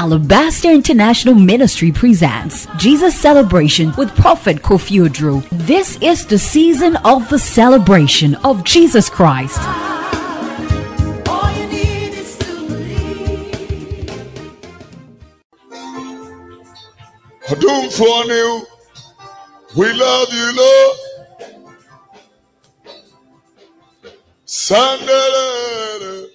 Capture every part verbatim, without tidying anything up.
Alabaster International Ministry presents Jesus Celebration with Prophet Kofi Odro. This is the season of the celebration of Jesus Christ. All you need is to believe. Adum for you. We love you, Lord. Sunday.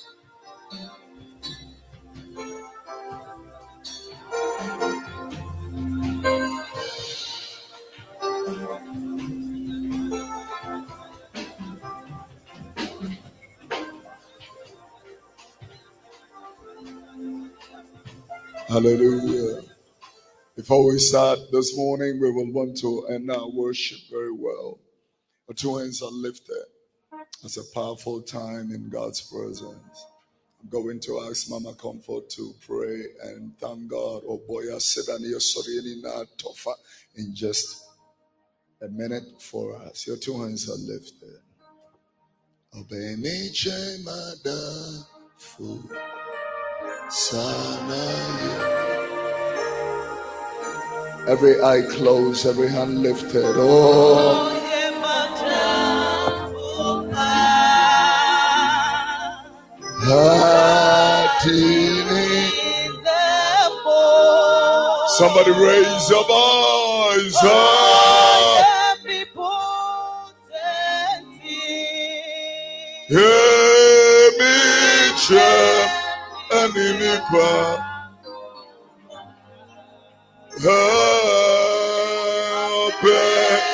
Hallelujah. Before we start this morning, we will want to end our worship very well. Our two hands are lifted. It's a powerful time in God's presence. I'm going to ask Mama Comfort to pray and thank God. Oh boy, I said I need tofa in just a minute for us. Your two hands are lifted. Obey me, Chemada Fu Sana. Every eye closed, every hand lifted. Oh, somebody raise your voice. Help it.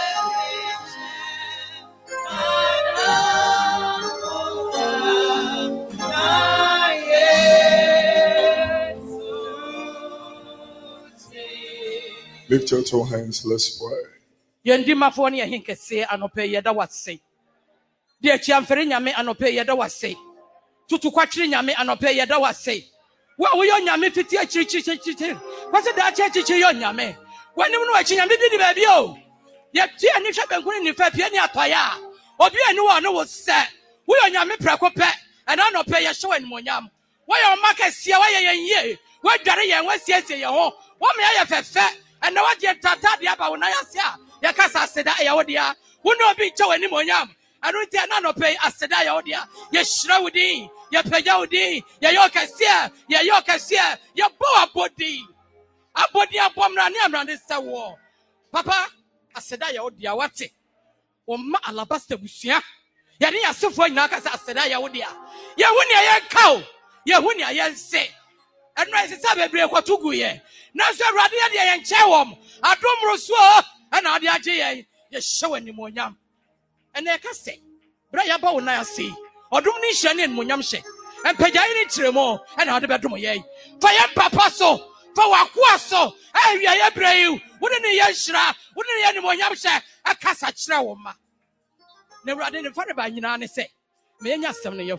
Lift your two hands, let's pray. Yendima foni ya hinke se anope yeda wase. Die chiamfere nyame anope yeda wase. Tutu kwatri nyame anope yeda wase. Wa wo yo nyame fiti achiri chiri chiri. Kwase da chiri chiri yo nyame. Wani mu no achi nyame bi di ba bi o. Ye ti ani hwe benkuni ni fa pie ni atoya. Obi ani wo no wo se. Wo yo nyame preko pe. Ana anope ye hwe ni monyam. Wo yo maka sia wa ye yenye. Wo dware ye wa siesie ye ho. Wo me ye fefe. And now what you tata the about Nayasia, Yakasa said, Ayodia, who no be to any monyam, and we dare not pay a Sedayodia, yes, Shroudi, your Payodi, your Yokasia, your Yokasia, your Boa body. A body of Pomraniam on this war. Papa, a Sedayodia, what's it? O ma alabaster busia. Yadia Sufo Nakas a Sedayodia. Yahunia cow, Yahunia yen say. And I said, "Be what to go ye." Now, sir, Radia and Chawam, I don't rosso, and I did ye show any monyam. And they can say, Braya Bona see, or Dominishan in Munyamshe, and Pajani Tremo, and other bedroom ye. Fire Papaso, for Waquaso, I ya brave, wouldn't a yashra, wouldn't any Munyamshe, a casa chrawma. Never had any father by Yanani say, may I some of you.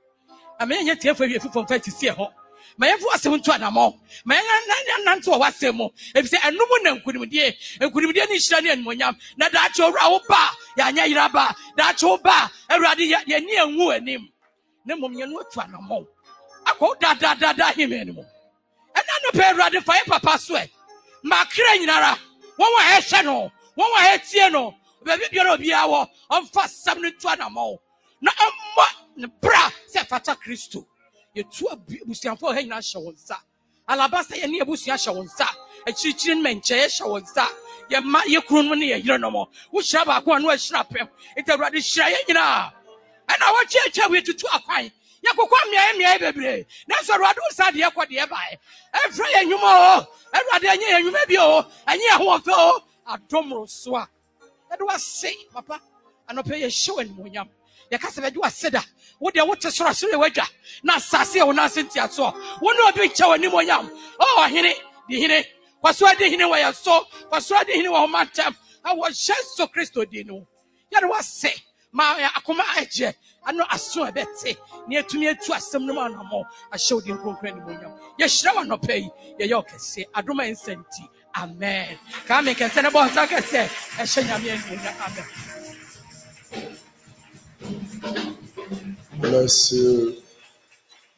I may yet hear for you from five to see her. My was seven to an amount. My nan to a wasemo. If say a no one could be there, and could be any shiny and monyam, not that your rauba, Yanya Yaba, that your bar, a radi near woo and him. No mum, you know to an amount. I quote that that that that him anymore. And I know pay rather fire papa sweat. My crane nara, one more head channel, one more head tiano, baby, you'll be our on fast seven to an amount. No, um, bra, said Fata Christo. You two busian for hang shawonsa. Alabasta any busia shawonsa. A chichin men chair shawonsa. Ya ma ye crun money, you know more. Which have a one way snap him. It's a radish shy, you know. And our church we to two a fine. Yaku come me, baby. That's a radu sad yakwa dear by. Every and you more. Every day you may be oh, and ye won't go. A domro swa. That was say, papa. And I'll pay a show in Munyam. Yakasa do a seda. What the water source wager? Not sassy or not Cynthia saw. One no big chow any more yam. Oh, hit it, the hit it. Was why did he know where I saw? Was why did he know my time? I was just so Christo dino. Yet was say, my Akuma Edge. I know I saw a bet say, near to me a trust some no more. I showed him from William. Yes, shall not pay. Your can say, I do my insanity. Amen. Come and send about like I said, and shall Amen. Bless you.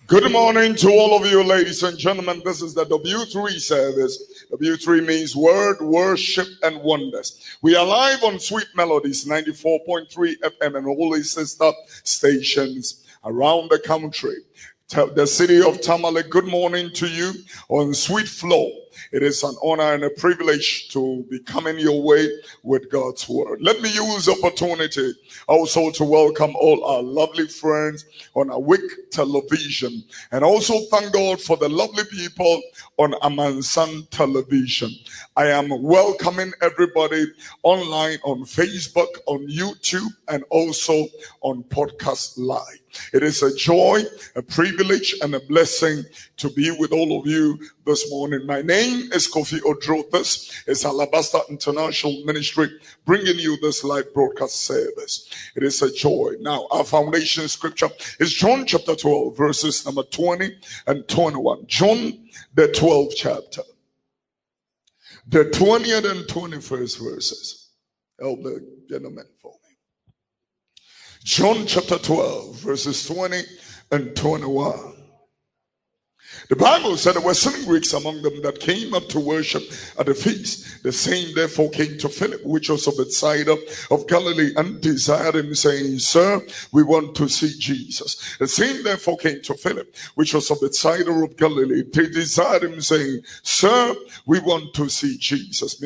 Good morning to all of you, ladies and gentlemen. This is the W three service. W three means Word, Worship, and Wonders. We are live on Sweet Melodies ninety-four point three F M and all its sister stations around the country. Tell the city of Tamale, good morning to you on Sweet Flow. It is an honor and a privilege to be coming your way with God's word. Let me use the opportunity also to welcome all our lovely friends on Awake Television, and also thank God for the lovely people on Amansan Television. I am welcoming everybody online on Facebook, on YouTube, and also on Podcast Live. It is a joy, a privilege, and a blessing to be with all of you this morning. My name is Kofi Odro. This is Alabaster International Ministry bringing you this live broadcast service. It is a joy. Now, our foundation scripture is John chapter twelve, verses number twenty and twenty-one. John, the twelfth chapter. The twentieth and twenty-first verses. Help the gentleman for me. John chapter twelve, verses twenty and twenty-one. The Bible said there were some Greeks among them that came up to worship at the feast. The same therefore came to Philip, which was of Bethsaida of Galilee, and desired him, saying, Sir, we want to see Jesus. The same therefore came to Philip, which was of Bethsaida of Galilee. They desired him, saying, Sir, we want to see Jesus.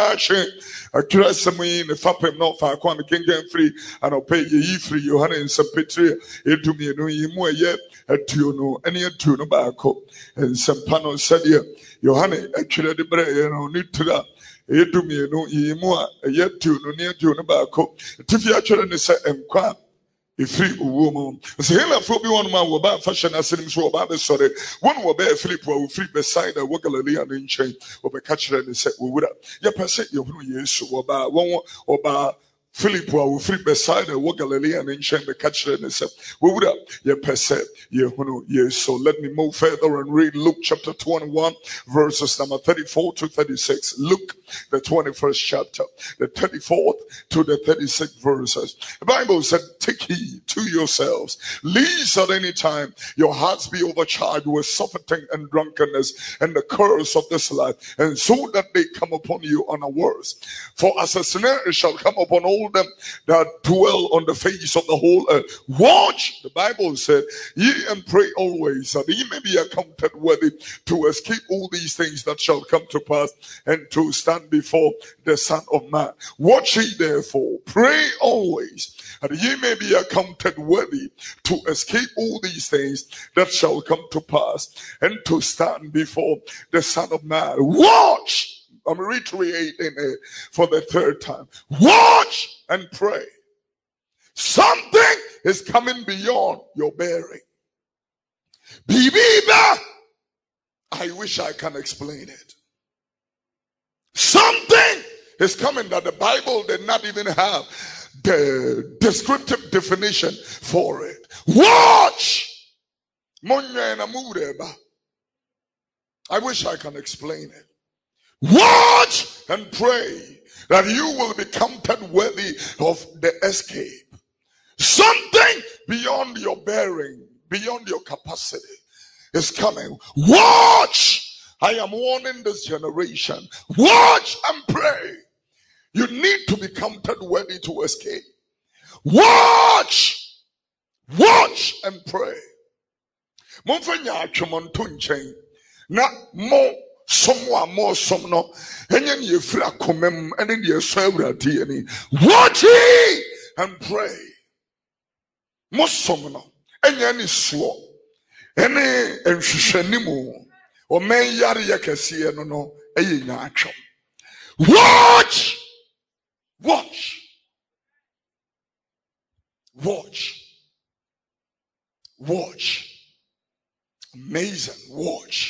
And Sampano said, Yohane, actually, the bread, you know, Nitra, Edumino, Yimua, yet to no near to Nabako. Tifia children said, and quite a free woman. Say, Hela Fobi one man will buy fashion as him so about the sorry. One will bear Philip will free beside a Wagalali and in chain, or be catcher and said, we would have. Ya pass it, you know, yes, or by one or by. Philip will free beside a Galilee and in chain the catcher and said, we would have ye perceive ye yes. So let me move further and read Luke chapter twenty-one, verses number thirty-four to thirty-six. Luke, the twenty-first chapter, the thirty-fourth to the thirty-sixth verses. The Bible said, take heed to yourselves, lest at any time your hearts be overcharged with surfeiting and drunkenness and the curse of this life, and so that they come upon you unawares. For as a snare shall come upon all them that dwell on the face of the whole earth. Watch, the Bible said, ye and pray always, that ye may be accounted worthy to escape all these things that shall come to pass, and to stand before the Son of Man. Watch ye therefore, pray always, that ye may be accounted worthy to escape all these things that shall come to pass, and to stand before the Son of Man. Watch! I'm reiterating it for the third time. Watch and pray. Something is coming beyond your bearing. Bibiba, I wish I can explain it. Something is coming that the Bible did not even have the descriptive definition for it. Watch. I wish I can explain it. Watch and pray that you will be counted worthy of the escape. Something beyond your bearing, beyond your capacity is coming. Watch! I am warning this generation. Watch and pray. You need to be counted worthy to escape. Watch! Watch and pray. Na mo someone more some no and then you free comem and then you serve any watch ye and pray. Most some no and then is slow any and shanimu or may yari yakasi no no a natural. Watch, watch, watch, watch. Amazing. Watch.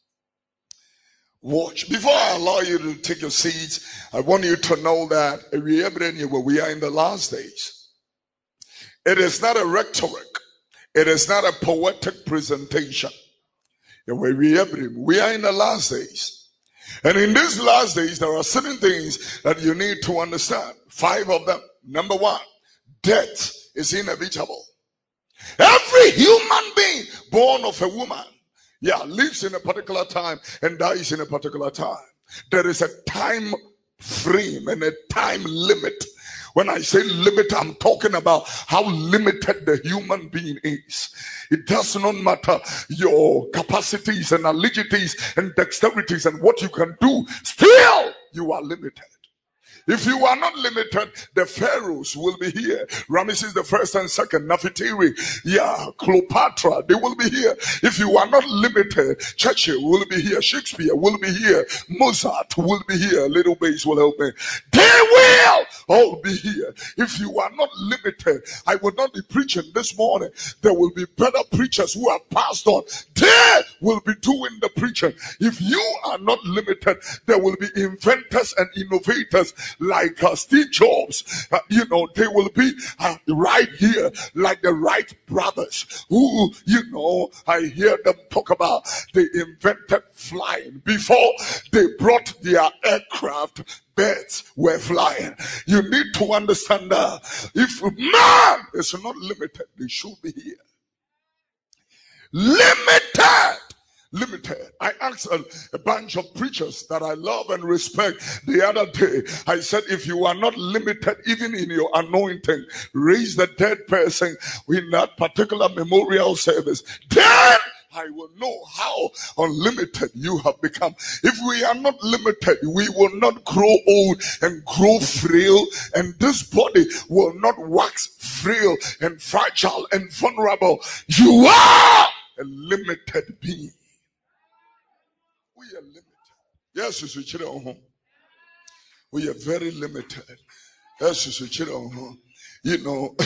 Watch. Before I allow you to take your seats, I want you to know that we are in the last days. It is not a rhetoric. It is not a poetic presentation. We are in the last days. And in these last days, there are certain things that you need to understand. Five of them. Number one, death is inevitable. Every human being born of a woman, yeah, lives in a particular time and dies in a particular time. There is a time frame and a time limit. When I say limit, I'm talking about how limited the human being is. It does not matter your capacities and abilities and dexterities and what you can do, still you are limited. If you are not limited, the pharaohs will be here. Ramesses the first and second, Nefertiti, yeah, Cleopatra, they will be here. If you are not limited, Churchill will be here, Shakespeare will be here, Mozart will be here. Little bass will help me. They will all be here. If you are not limited, I will not be preaching this morning. There will be better preachers who have passed on. They will be doing the preaching. If you are not limited, there will be inventors and innovators like uh, Steve Jobs. Uh, you know, they will be uh, right here, like the Wright brothers, who, you know, I hear them talk about they invented flying before they brought their aircraft. Birds were flying. You need to understand that if man is not limited, they should be here. Limited. Limited. I asked a, a bunch of preachers that I love and respect the other day. I said, if you are not limited even in your anointing, raise the dead person in that particular memorial service, then I will know how unlimited you have become. If we are not limited, we will not grow old and grow frail, and this body will not wax frail and fragile and vulnerable. You are a limited being. We are limited. Yes, we switch it on. We are very limited. Yes, we switch it on. You know,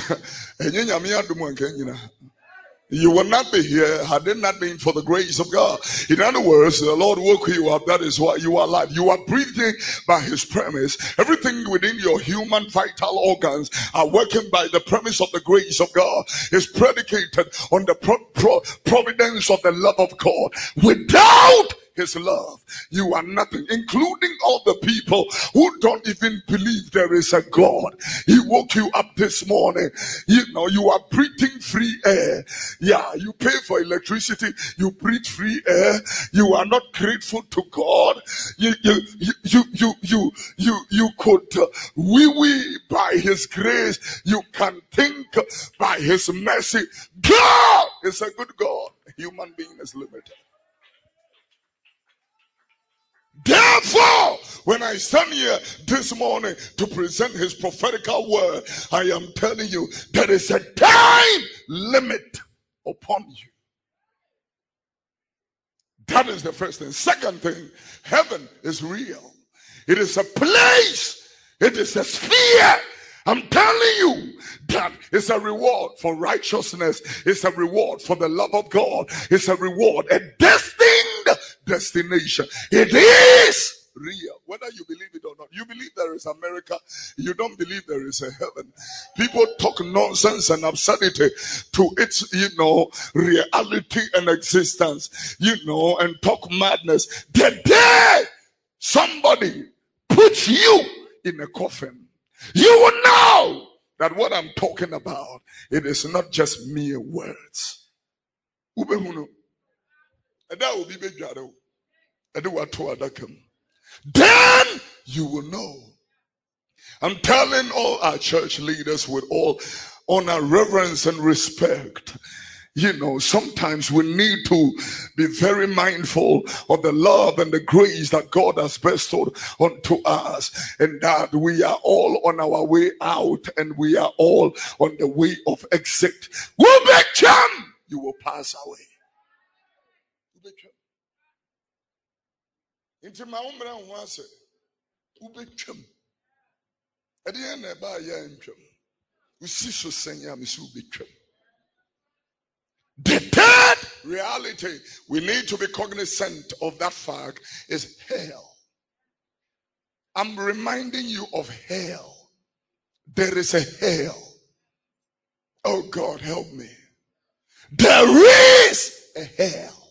you will not be here had it not been for the grace of God. In other words, the Lord woke you up. That is why you are alive. You are breathing by His premise. Everything within your human vital organs are working by the premise of the grace of God. It's predicated on the pro- pro- providence of the love of God. Without His love, you are nothing, including all the people who don't even believe there is a God. He woke you up this morning. You know, you are breathing free air. Yeah, you pay for electricity, you breathe free air. You are not grateful to God. You you you you you you you, you could uh, wee wee by His grace. You can think by His mercy. God is a good God. A human being is limited. Therefore, when I stand here this morning to present His prophetical word, I am telling you there is a time limit upon you. That is the first thing. Second thing, heaven is real. It is a place. It is a sphere. I'm telling you that it's a reward for righteousness. It's a reward for the love of God. It's a reward, a destined destination. It is real. Whether you believe it or not. You believe there is America. You don't believe there is a heaven. People talk nonsense and absurdity to its, you know, reality and existence, you know, and talk madness. The day somebody puts you in a coffin, you will know that what I'm talking about, it is not just mere words. Then you will know. I'm telling all our church leaders with all honor, reverence, and respect. You know, sometimes we need to be very mindful of the love and the grace that God has bestowed onto us, and that we are all on our way out and we are all on the way of exit. You will pass away. Into my own brand was it. At the end, I buy a young we see so saying, I'm so big. The third reality we need to be cognizant of that fact is hell. I'm reminding you of hell. There is a hell. Oh God, help me. There is a hell.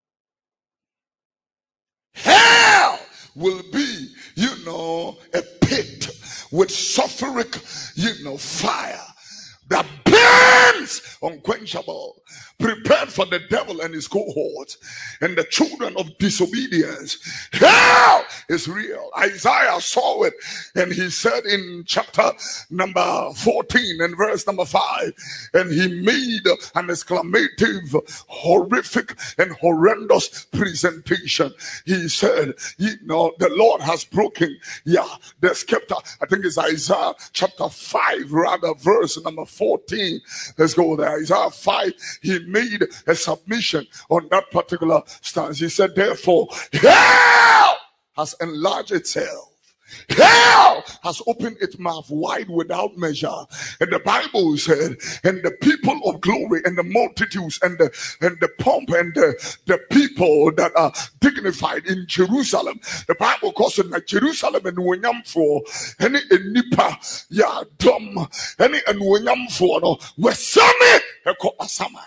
Hell will be, you know, a pit with sulfuric, you know, fire that burn flames unquenchable, prepared for the devil and his cohorts and the children of disobedience. Hell is real. Isaiah saw it, and he said in chapter number fourteen and verse number five, and he made an exclamative, horrific and horrendous presentation. He said, you know, the Lord has broken, yeah, the scepter. I think it's Isaiah chapter five, rather, verse number fourteen. Let's go there. Isaiah five, he made a submission on that particular stance. He said, therefore, hell has enlarged itself. Hell has opened its mouth wide without measure. And the Bible said, and the people of glory and the multitudes and the and the pomp and the, the people that are dignified in Jerusalem. The Bible calls it like Jerusalem and Winyam for any nipa ya dumb any and Winyam for no Wesame Eko Asama.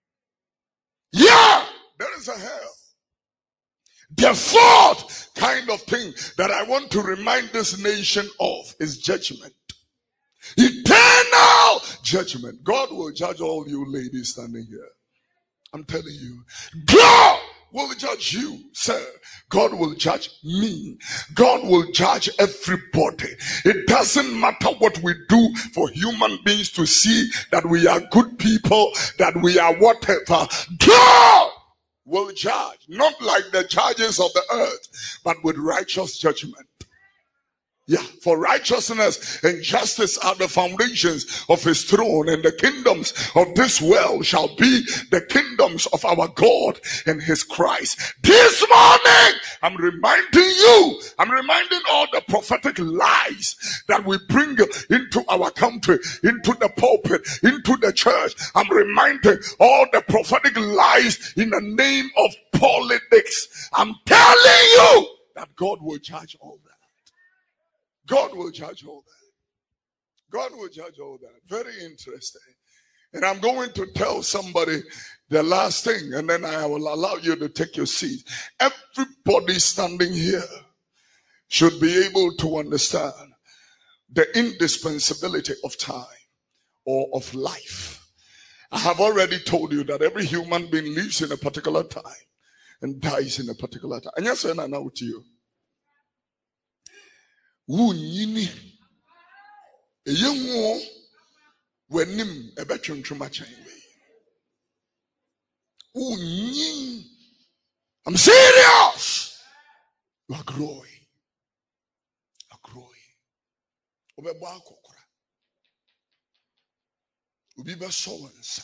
Yeah, there is a hell. The fourth kind of thing that I want to remind this nation of is judgment. Eternal judgment. God will judge all you ladies standing here. I'm telling you. God will judge you, sir. God will judge me. God will judge everybody. It doesn't matter what we do for human beings to see that we are good people, that we are whatever. God will judge, not like the judges of the earth, but with righteous judgment. Yeah, for righteousness and justice are the foundations of his throne, and the kingdoms of this world shall be the kingdoms of our God and his Christ. This morning, I'm reminding you, I'm reminding all the prophetic lies that we bring into our country, into the pulpit, into the church. I'm reminding all the prophetic lies in the name of politics. I'm telling you that God will judge all that. God will judge all that. God will judge all that. Very interesting. And I'm going to tell somebody the last thing, and then I will allow you to take your seat. Everybody standing here should be able to understand the indispensability of time or of life. I have already told you that every human being lives in a particular time and dies in a particular time. And yes, I know to you. Wunyini eyenwo wenim ebetwentwoma chan we wunyin. I'm serious. You are growing. You are growing. Obebo akokora. Obi be so wansa.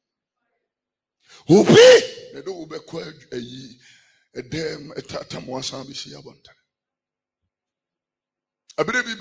Obi ne do obekwa ayi edem etatam wasan bi si abonta. I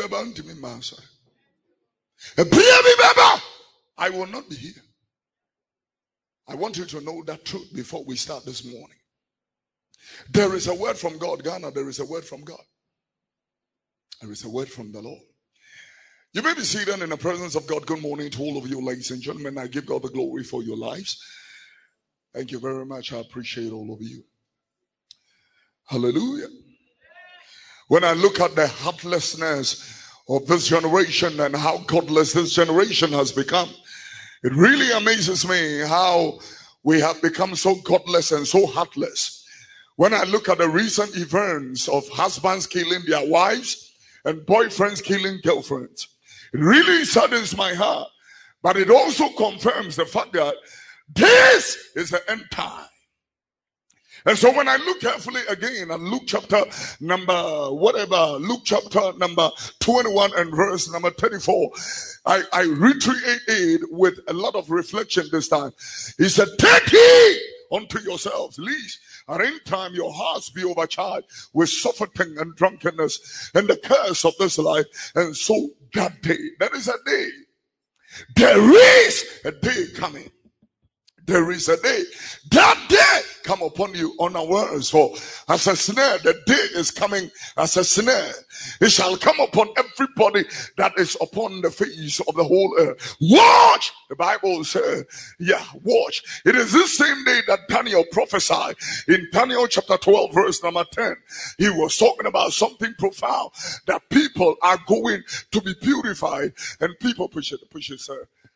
will not be here. I want you to know that truth before we start this morning. There is a word from God, Ghana. There is a word from God. There is a word from the Lord. You may be seated in the presence of God. Good morning to all of you, ladies and gentlemen. I give God the glory for your lives. Thank you very much. I appreciate all of you. Hallelujah. When I look at the heartlessness of this generation and how godless this generation has become, it really amazes me how we have become so godless and so heartless. When I look at the recent events of husbands killing their wives and boyfriends killing girlfriends, it really saddens my heart. But it also confirms the fact that this is the end time. And so when I look carefully again at Luke chapter number whatever, Luke chapter number twenty-one and verse number thirty-four, I, I reiterate it with a lot of reflection this time. He said, take heed unto yourselves, lest at any time your hearts be overcharged with surfeiting and drunkenness and the curse of this life. And so that day, there is a day. There is a day coming. There is a day. That day come upon you unawares. For as a snare, the day is coming as a snare. It shall come upon everybody that is upon the face of the whole earth. Watch! The Bible says, yeah, watch. It is this same day that Daniel prophesied in Daniel chapter twelve, verse number ten. He was talking about something profound, that people are going to be purified. And people, push it, push it, sir.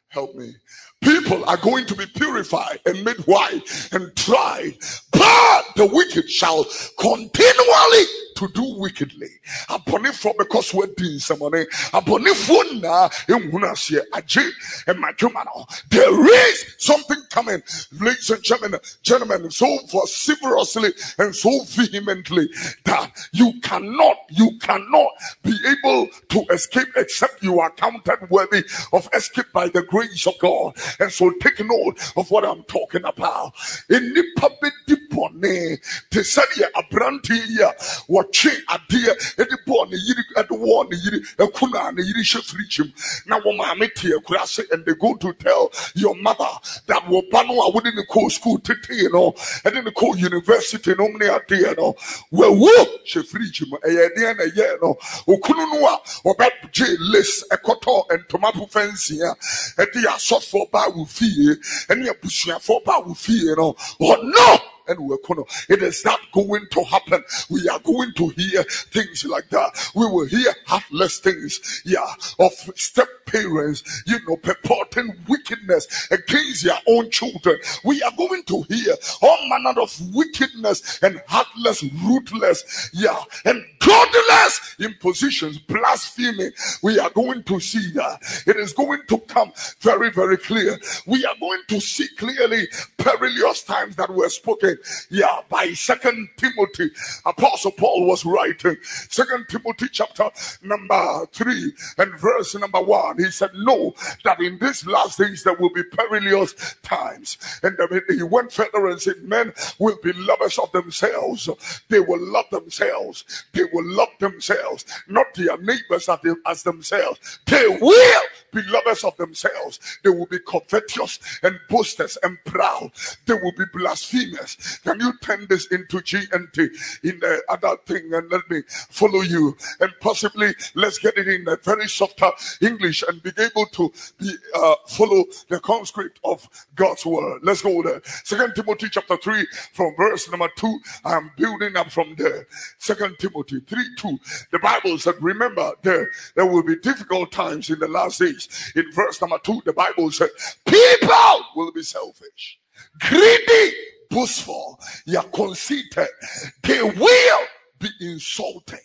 Help me. People are going to be purified and made white and tried, but the wicked shall continually to do wickedly. Abonifo because we're doing someone. Abonifo na emunasye aje emajumano. There is something coming, ladies and gentlemen, gentlemen, so vociferously and so vehemently that you cannot, you cannot be able to escape except you are counted worthy of escape by the grace of God. And so take note of what I'm talking about. In the public dipone, they said ya abranti ya watching a dear at the born at the one a kuna and yiri shefrichim. Now mameti kurase and they go to tell your mother that wopano wouldn't call school tete, you know, and then call university no many a dear no. Well woo shefrichim a year and a year no okunua or bad jail list a cotton and tomato fence here and they are soft for bar with fear and your pushing for bar with fear, you know. Oh no! And we're gonna, it is not going to happen. We are going to hear things like that. We will hear heartless things, yeah, of step parents, you know, purporting wickedness against their own children. We are going to hear all manner of wickedness and heartless, ruthless, yeah, and godless impositions, blasphemy. We are going to see that. It is going to come very, very clear. We are going to see clearly perilous times that were spoken. Yeah, by Second Timothy, Apostle Paul was writing. Second Timothy chapter number three and verse number one. He said, "Know that in these last days there will be perilous times." And then he went further and said, "Men will be lovers of themselves. They will love themselves. They will love themselves, not their neighbors as, they, as themselves. They will be lovers of themselves. They will be covetous and boasters and proud. They will be blasphemers." Can you turn this into G N T in the other thing and let me follow you? And possibly let's get it in a very softer English and be able to be, uh, follow the conscript of God's word. Let's go there. Second Timothy chapter three from verse number two. I'm building up from there. Second Timothy three two. The Bible said, remember, there, there will be difficult times in the last days. In verse number two, the Bible said, people will be selfish, greedy, boastful, you are conceited. They will be insulting.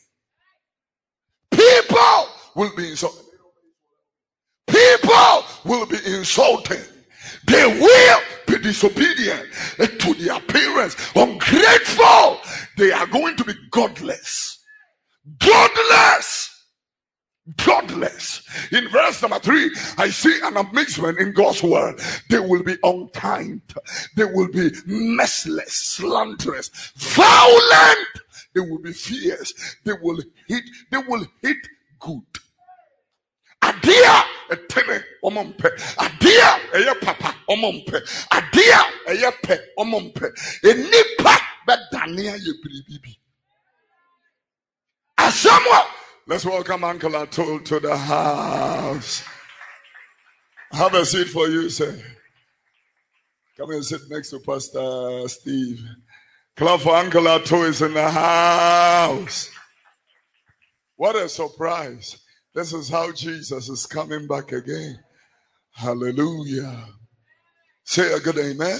People will be insulting. People will be insulting. They will be disobedient to their parents, ungrateful. They are going to be godless. Godless. Godless. In verse number three, I see an amazement in God's word. They will be unkind. They will be merciless, slanderous, violent. They will be fierce. They will hate. They will hate good. Adia etene omompe. Adia eye papa omompe. Adia eye pe omompe. Enipa bedania ye bribibi. Asamwa. Let's welcome Uncle Atul to the house. Have a seat for you, sir. Come and sit next to Pastor Steve. Clap for Uncle Atul is in the house. What a surprise. This is how Jesus is coming back again. Hallelujah. Say a good amen.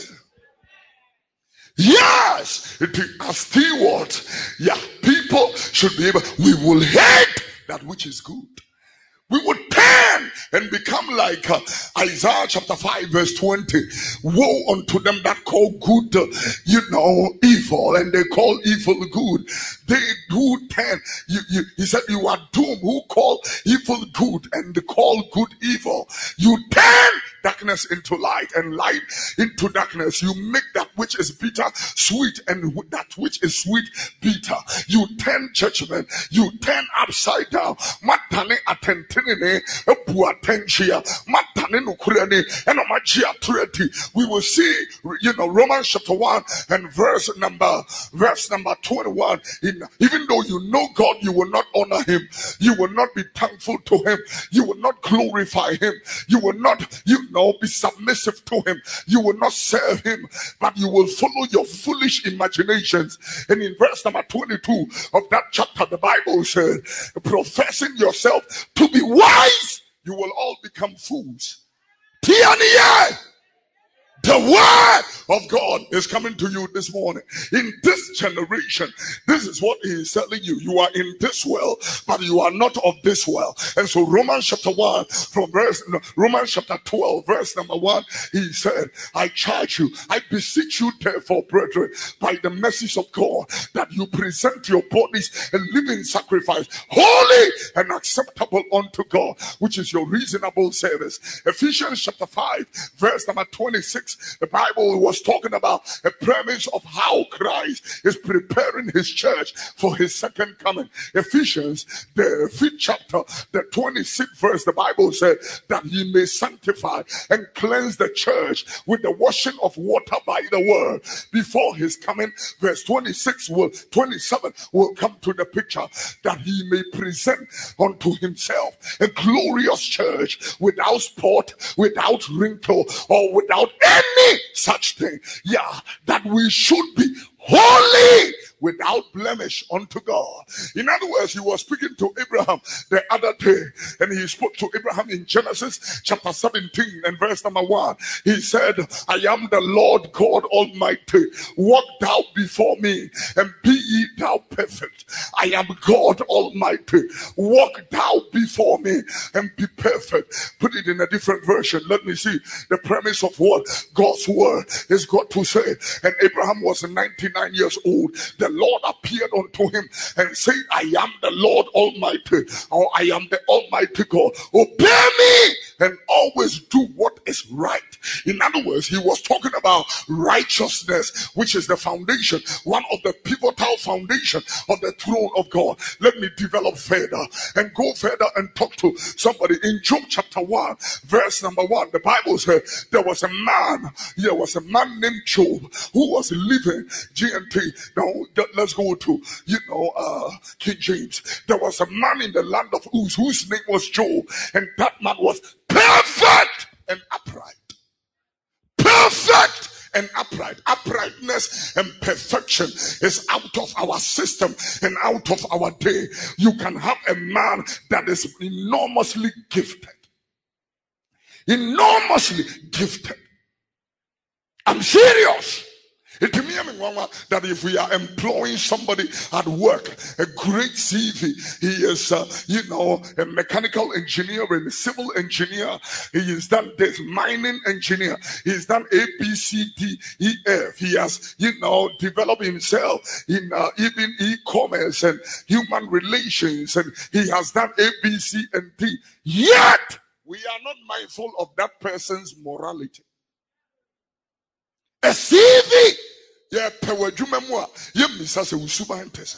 Yes, it is a steward. Yeah, people should be able. We will hate that which is good. We would turn and become like uh, Isaiah chapter five verse twenty. Woe unto them that call good, uh, you know, evil, and they call evil good. They do turn. You, you, he said, you are doomed who call evil good and call good evil. You turn darkness into light and light into darkness. You make that which is bitter sweet and that which is sweet bitter. You turn judgment. You turn upside down. Matane atentinene ebu atentia. Matane nukurene enomachia tureti. We will see, you know, Romans chapter one and verse number verse number twenty-one. In even though you know God, you will not honor him. You will not be thankful to him. You will not glorify him. You will not, you know, be submissive to him. You will not serve him, but you will follow your foolish imaginations. And in verse number twenty-two of that chapter, the Bible said, professing yourself to be wise, you will all become fools. Tiania. The word of God is coming to you this morning. In this generation, this is what he is telling you. You are in this world, but you are not of this world. And so Romans chapter one, from verse, no, Romans chapter twelve, verse number one, he said, I charge you, I beseech you therefore, brethren, by the mercies of God, that you present your bodies a living sacrifice, holy and acceptable unto God, which is your reasonable service. Ephesians chapter five, verse number twenty-six. The Bible was talking about a premise of how Christ is preparing his church for his second coming. Ephesians, the fifth chapter, the twenty-sixth verse, the Bible said that he may sanctify and cleanse the church with the washing of water by the word before his coming. Verse twenty-six will, twenty-seven will come to the picture, that he may present unto himself a glorious church without spot, without wrinkle, or without any such thing. Yeah, that we should be holy without blemish unto God. In other words, he was speaking to Abraham the other day, and he spoke to Abraham in Genesis chapter seventeen and verse number one. He said, I am the Lord God Almighty. Walk thou before me and be ye thou perfect. I am God Almighty. Walk thou before me and be perfect. Put it in a different version. Let me see the premise of what God's word is got to say. And Abraham was ninety-nine years old. The Lord appeared unto him and said, I am the Lord Almighty, or I am the Almighty God. Obey me and always do what is right. In other words, he was talking about righteousness, which is the foundation, one of the pivotal foundation of the throne of God. Let me develop further and go further and talk to somebody. In Job chapter one, verse number one, the Bible said there was a man, there was a man named Job who was living G and T. Now, let's go to, you know, uh, King James. There was a man in the land of Uz whose name was Job, and that man was perfect and upright. Perfect and upright. Uprightness and perfection is out of our system and out of our day. You can have a man that is enormously gifted. Enormously gifted. I'm serious. It means that if we are employing somebody at work, a great C V, he is, uh, you know, a mechanical engineer and a civil engineer. He is done this mining engineer. He's done A, B, C, D, E, F. He has, you know, developed himself in uh, even e-commerce and human relations, and he has done A, B, C, and D. Yet we are not mindful of that person's morality. A C V. Yeah, power jumemwa. Yeah, misase usuba entesa.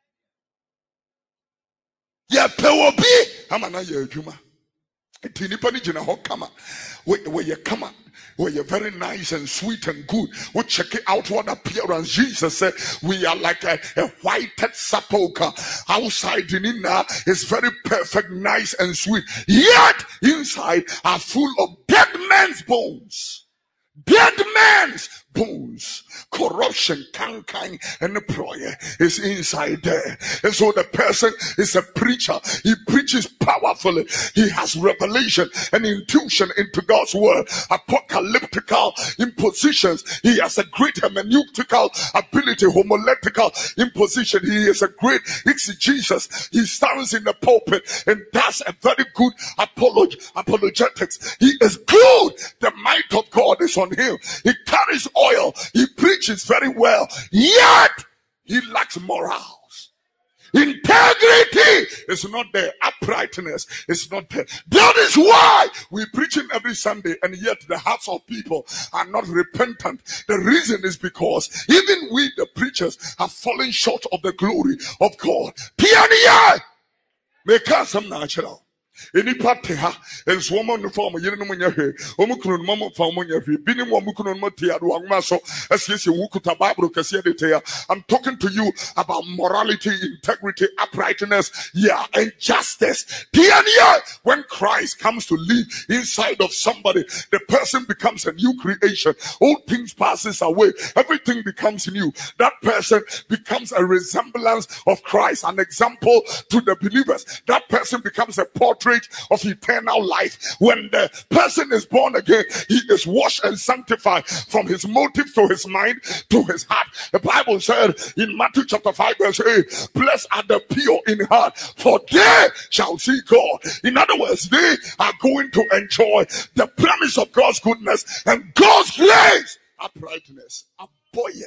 Yeah, power be. Amana ye juma. Tinipa ni jina ho kama. Where you come where you're very nice and sweet and good. We check it outward appearance. Jesus said we are like a, a whited sepulchre. Outside in inner is very perfect, nice and sweet. Yet inside are full of dead men's bones. Dead men's bones. Corruption, canking, and the prayer is inside there. And so the person is a preacher. He preaches powerfully. He has revelation and intuition into God's word. Apocalyptical impositions. He has a great hermeneutical ability, homiletical imposition. He is a great exegesis. He stands in the pulpit and does a very good apolog apologetics. He is good. The might of God is on him. He carries oil. He preaches very well. Yet he lacks morals. Integrity is not there. Uprightness is not there. That is why we preach it every Sunday, and yet the hearts of people are not repentant. The reason is because even we, the preachers, have fallen short of the glory of God. Piania, make us some natural. Any party ha and swam the form of Yenumunya, Omukun Mama Famunya, Binim Mukun Motia, Wangmaso, as yes, Wukuta Babro Cassiatea. I'm talking to you about morality, integrity, uprightness, yeah, and justice. Piania, when Christ comes to live inside of somebody, the person becomes a new creation. Old things passes away, everything becomes new. That person becomes a resemblance of Christ, an example to the believers. That person becomes a portrait trait of eternal life. When the person is born again, he is washed and sanctified from his motive to his mind to his heart. The Bible said in Matthew chapter five verse eight, blessed are the pure in heart, for they shall see God. In other words, they are going to enjoy the promise of God's goodness and God's grace. Uprightness, aboying,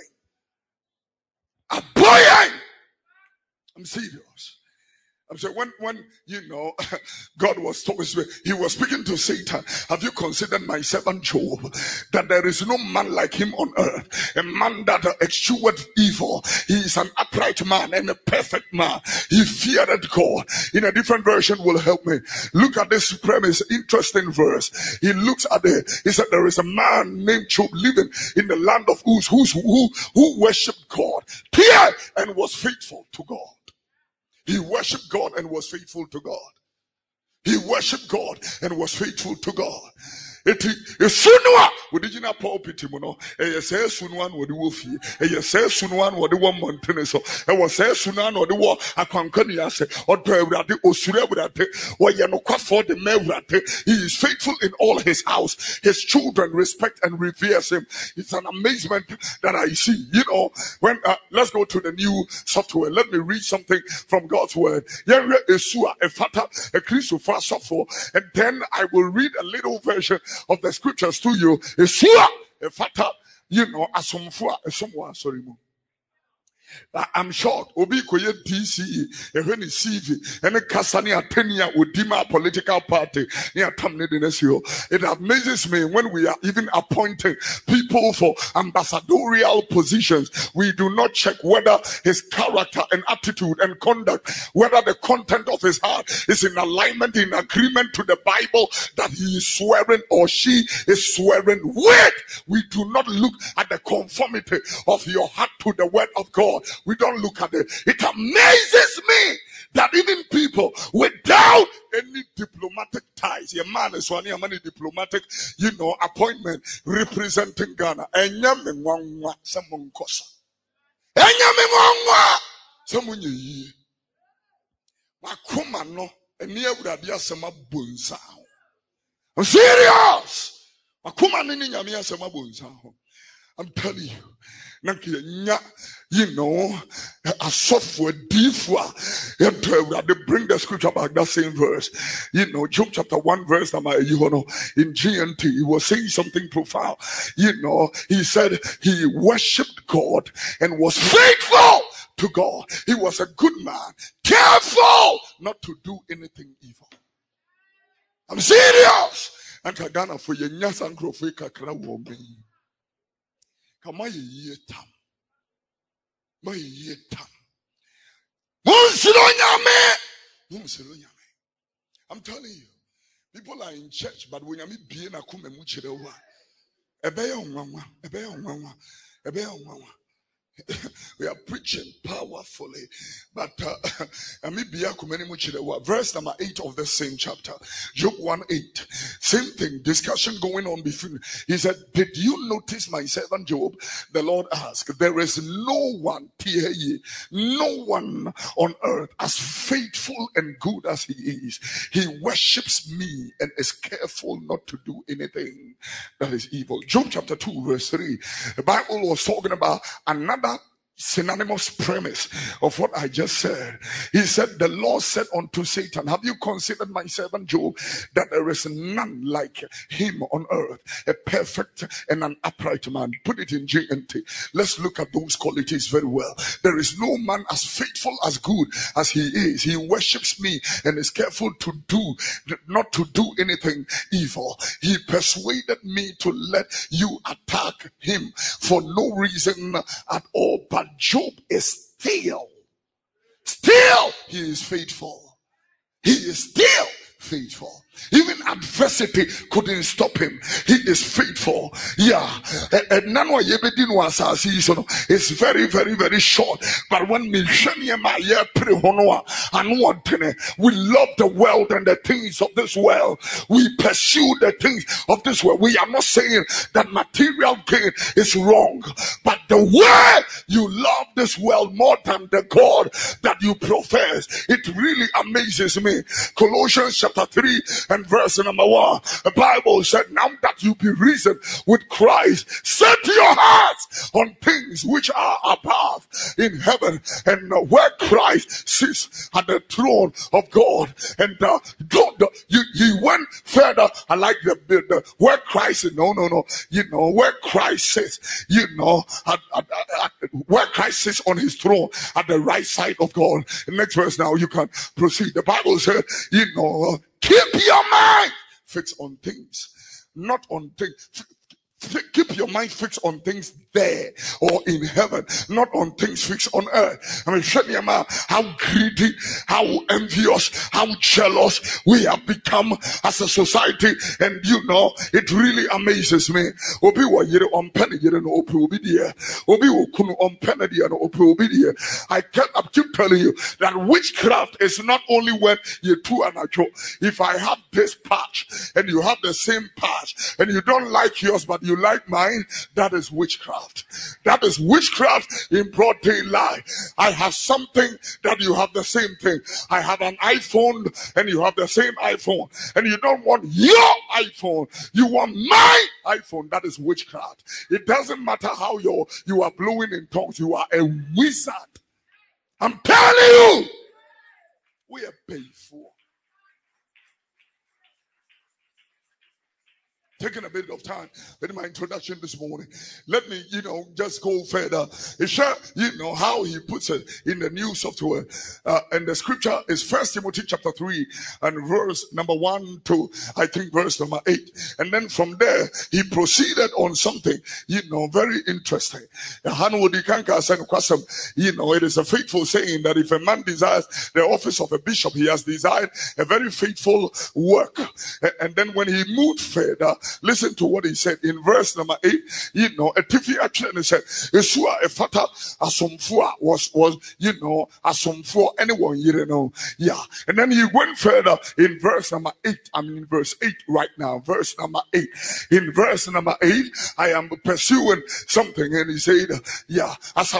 aboying. I'm serious. I'm saying when, when you know, God was talking, he was speaking to Satan. Have you considered my servant Job? That there is no man like him on earth. A man that eschewed evil. He is an upright man and a perfect man. He feared God. In a different version will help me. Look at this premise, interesting verse. He looks at it. He said there is a man named Job living in the land of Uz, who's, who, who worshipped God, feared and was faithful to God. He worshipped God and was faithful to God. He worshipped God and was faithful to God. Eti esunua wodijina pulpit mu no eye say sunua no de wo fie eye say sunua no de wo montene so e wo say sunua no de wo akwankani ase odo awurade osura awurade wo ye no kwafo de ma awurade. He is faithful in all his house. His children respect and revere him. It's an amazement that I see. You know, when uh, let's go to the new software. Let me read something from God's word. Yenre esua efata e Kristo fa sofo, and then I will read a little version of the scriptures to you. Esua efata, you know, asomfo asomwa sorry mo. I'm shocked. Obi koye D C E, ehwe ni C V, ene kasa ni atenia odima political party ni atamne de nesio. It amazes me when we are even appointing people for ambassadorial positions. We do not check whether his character and attitude and conduct, whether the content of his heart is in alignment, in agreement to the Bible that he is swearing or she is swearing with. We do not look at the conformity of your heart to the word of God. We don't look at it. It amazes me that even people without any diplomatic ties, a man is one, a man diplomatic, you know, appointment representing Ghana. Enyame mwangwa samunkosa. Enyame mwangwa samunye. Wakuma no eniye uradia sama bunza. I'm serious. Wakuma nini nyamia sama bunza. I'm telling you. You know, a software differ. They bring the scripture back, that same verse. You know, Job chapter one, verse number, you know, in G N T, he was saying something profound. You know, he said he worshipped God and was faithful to God. He was a good man, careful not to do anything evil. I'm serious. And Kagana for your nyas and grofika krawomi. Kama ye tam. My ye tam. I'm telling you, people are in church, but when you meet being a kume muchirewa, ebe onwa, ebe onwa, ebe onwa. We are preaching powerfully, but uh, verse number eight of the same chapter, Job one eight, same thing, discussion going on between. He said, did you notice my servant Job? The Lord asked, there is no one, no one on earth as faithful and good as he is. He worships me and is careful not to do anything that is evil. Job chapter two verse three, the Bible was talking about another synonymous premise of what I just said. He said, the Lord said unto Satan, have you considered my servant Job, that there is none like him on earth, a perfect and an upright man? Put it in G N T. Let's look at those qualities very well. There is no man as faithful, as good as he is. He worships me and is careful to do, not to do anything evil. He persuaded me to let you attack him for no reason at all, but Job is still, still, he is faithful. He is still faithful. Even adversity couldn't stop him. He is faithful. Yeah. And none of you season is very, very, very short. But when we love the world and the things of this world, we pursue the things of this world. We are not saying that material gain is wrong, but the way you love this world more than the God that you profess, it really amazes me. Colossians chapter three and verse number one, the Bible said, now that you be risen with Christ, set your hearts on things which are above in heaven, and uh, where Christ sits at the throne of God. And uh, God, you, you went further. I like the, the, the where Christ is. No, no, no. You know where Christ sits. You know at, at, at, where Christ sits on his throne at the right side of God. The next verse now you can proceed. The Bible said, you know, uh, keep your mind fixed on things, not on things. Keep your mind fixed on things there or in heaven, not on things fixed on earth. I mean, how greedy, how envious, how jealous we have become as a society. And you know, it really amazes me. Obi wa yere on penny yere no opi obi dia. Obi wo kunu on penny dia no opi obi dia. I kept, I keep telling you that witchcraft is not only when you two and a joke. If I have this patch and you have the same patch and you don't like yours but you like mine, that is witchcraft. That is witchcraft in broad daylight. I have something that you have the same thing. I have an iPhone and you have the same iPhone, and you don't want your iPhone, you want my iPhone. That is witchcraft. It doesn't matter how you're, you are blowing in tongues, you are a wizard. I'm telling you, we are paid for. Taking a bit of time in my introduction this morning. Let me, you know, just go further. It's sure, you know, how he puts it in the new software. Uh, and the scripture is First Timothy chapter three and verse number one to, I think, verse number eight. And then from there, he proceeded on something, you know, very interesting. You know, it is a faithful saying that if a man desires the office of a bishop, he has desired a very faithful work. And then when he moved further, listen to what he said in verse number eight. You know, a T V actually said, Esua a fata asomfua was was you know asomfua anyone you know. Yeah. And then he went further in verse number eight. I mean verse eight right now. Verse number eight. In verse number eight, I am pursuing something, and he said, yeah,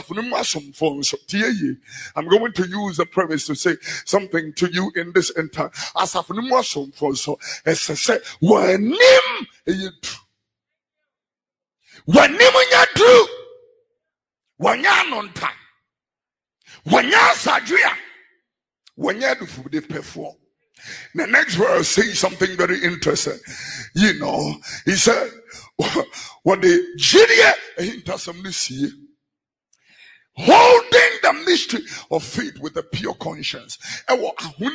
I'm going to use the premise to say something to you in this entire as so as I said, when when you do, when you're on time, when you're Sajria, when you're the perform. The next verse says something very interesting. You know, he said, what the Judea intercession holding the mystery of faith with a pure conscience. In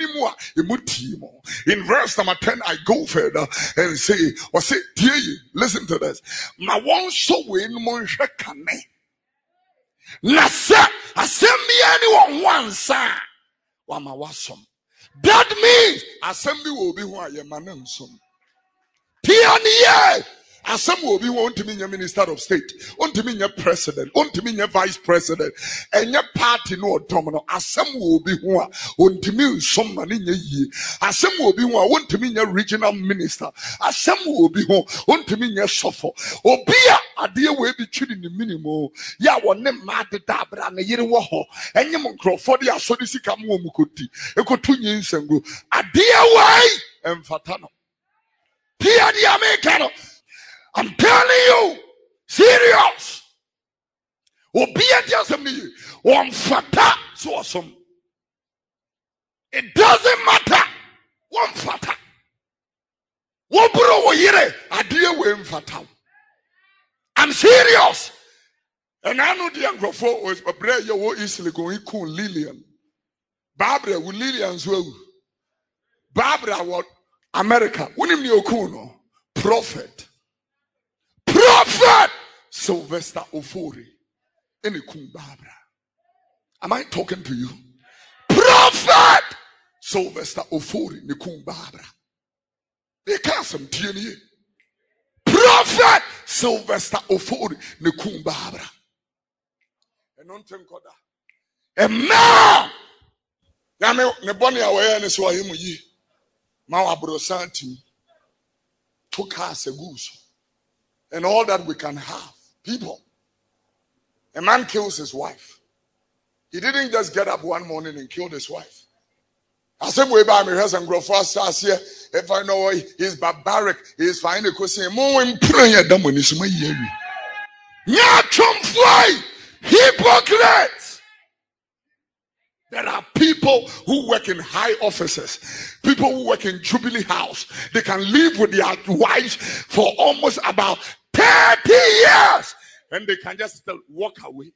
verse number ten, I go further and say, or say, dear you, listen to this. Ma won so win mon shekane. Na se, assembly anyone once, wama wasom. That means assembly will be who I am manensum. Tianiye. Asem will be want to mean your minister of state, want to mean your president, want to mean your vice president, and your party no domino. Asem will be one, want to mean some money in your year. Asem will be one, want to mean your regional minister. Asem will be one, want to mean your suffer. Obia, a dear way be treating the minimum. Ya one name mad the dabra and a year waho, and you mon crow for the asodisika mukuti. Eko two years and go. A dear way and fatano. Pia the Americano. I'm telling you, serious. Obedience to me, one fata so awesome. It doesn't matter. One fata. One bro yere adie we fata. I'm serious. And I know the young for was a bread you easily going cool Lillian. Barbara with Lillian's well. Barbara what America. When you know prophet. Prophet Sylvester Ofori in Barbara. Am I talking to you? Prophet Sylvester Ofori in Barbara. They can't some T N A. Prophet Sylvester Ofori Nekumbabra. And non tenkoda. And now, Yame Neboni awareness wa him ye. Mawa brosanti took us a goose. And all that we can have. People. A man kills his wife. He didn't just get up one morning and kill his wife. I said, way by me, husband, grow fast. I say, if I know he's barbaric, he's fine. Because he's more in prayer than when he's my year. Hypocrites. There are people who work in high offices, people who work in Jubilee House. They can live with their wives for almost about thirty years and they can just walk away.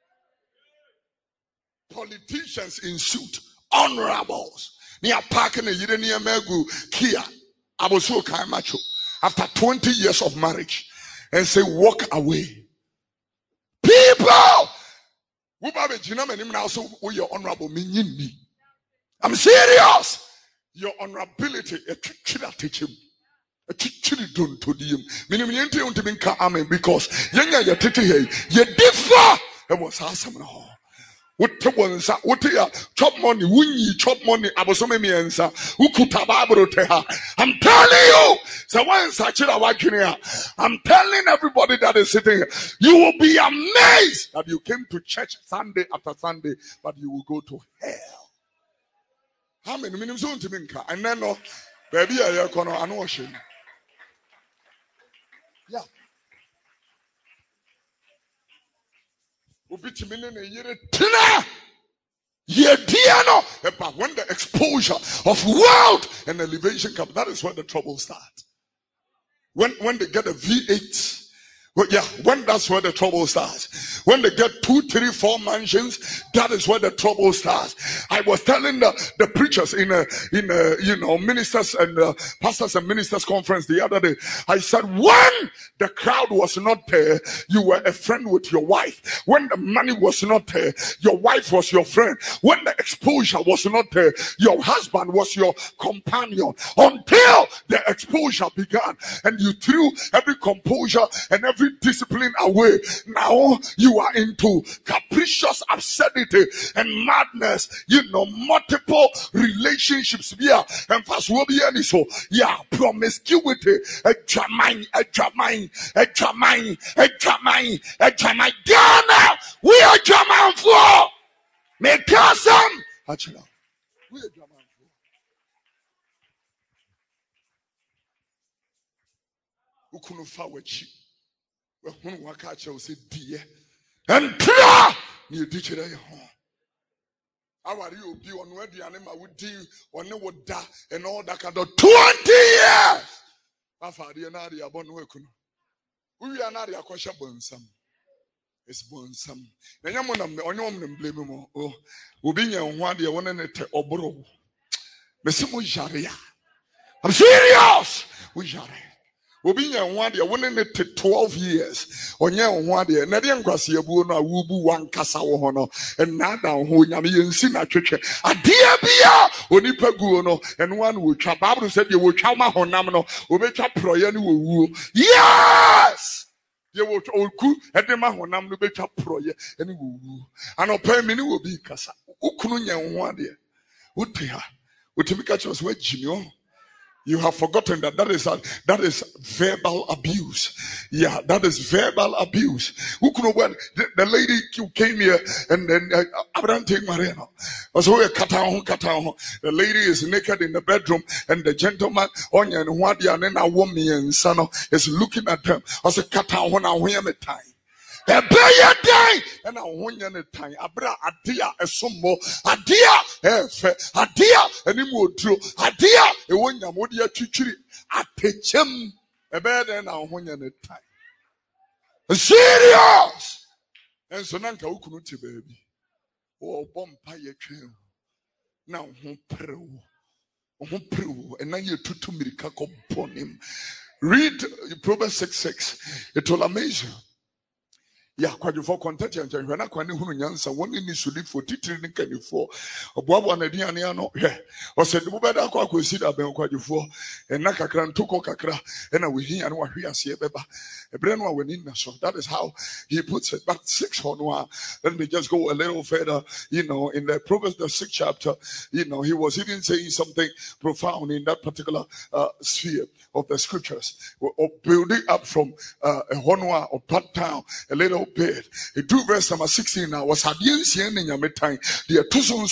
Politicians in suit, honorables. Near parking a year near Megu Kia. I was so kind macho. After twenty years of marriage, and say, walk away. People! You're honorable. I'm serious. Your honorability, a teacher teach him. A teacher don't to him. Meaning, because you differ. It was awesome. What the what ya chop money, winny chop money, abosome miensa, ukutababro teha. I'm telling you, so once I chill watching here, I'm telling everybody that is sitting here, you will be amazed that you came to church Sunday after Sunday, but you will go to hell. How many minutes on to minka? And then no baby I kono anoshim. Yeah. But when the exposure of wealth and elevation comes, that is when the trouble starts. When when they get a V eight, well, yeah, when that's where the trouble starts. When they get two, three, four mansions, that is where the trouble starts. I was telling the, the preachers in a in a you know ministers and uh, pastors and ministers conference the other day. I said, when the crowd was not there, you were a friend with your wife. When the money was not there, your wife was your friend. When the exposure was not there, your husband was your companion. Until the exposure began, and you threw every composure and every discipline away. Now you are into capricious absurdity and madness. You know, multiple relationships. Yeah, and fast will be any so. Yeah, promiscuity. A jamine, a jamine, a jamine, a jamine, a jamine. Ghana, we are jamine for. Make some. Actually, we are jamine for. Who couldn't forward you? When one catch you say dear and clear near ditch it home. How are you be on where the animal would do or no would die and all that kind of twenty years? After the Nadia Bonwekun, we are not a question bonsam. It's bonsam. The young one on your blame more. Oh, will be your one dear one and a obro. Messimu Jaria. I'm serious. We Jaria. Obi nya one dia won ne twelve years onye ho dia na dia nkwase abuo no awubu wan kasa wo ho no na da ho nyame yensi na twetwe adia bia onipa guo no eno an wo twa Bible said ye wo twa ma honam no obetwa proye ne wo wuo. Yes, ye wo oku ede ma honam no betwa proye ne wo wuo anopa mi ne wo bi kasa ukunu nya ho dia wote ha wotimi ka chos wa jimi. You have forgotten that that is a, that is verbal abuse. Yeah, that is verbal abuse. Who could when the, the lady who came here and then Abraham take Marino. The lady is naked in the bedroom and the gentleman on and Wadia and a woman and son is looking at them. I said, Kata when I wear me time. A bear day and a one year time. Abra adia a sumo adia efe adia and imudu adia a one yamodia chichiri a pechem a bear and a one year time. Serious and so nanka ukunuti baby. Oh, bompire trail now home pro home pro and now you tutu mirikako upon him. Read Proverbs six six. It will amaze you. Yeah, kwadwofo contact and when I kwani hunu nyansa one ni suli for titiri ni kanifo oboabo na diane ano hwe o se du beda kwa akosi da ben kwadwofo na kakra ntoko kakra na we hia na wahwe ase beba ebre no wani na so. That is how he puts it. But six honwa, let me just go a little further. You know, in the Proverbs the sixth chapter, you know, he was even saying something profound in that particular uh, sphere of the scriptures, or, or building up from uh, a honwa or part town a little bit. He do verse number sixteen now was the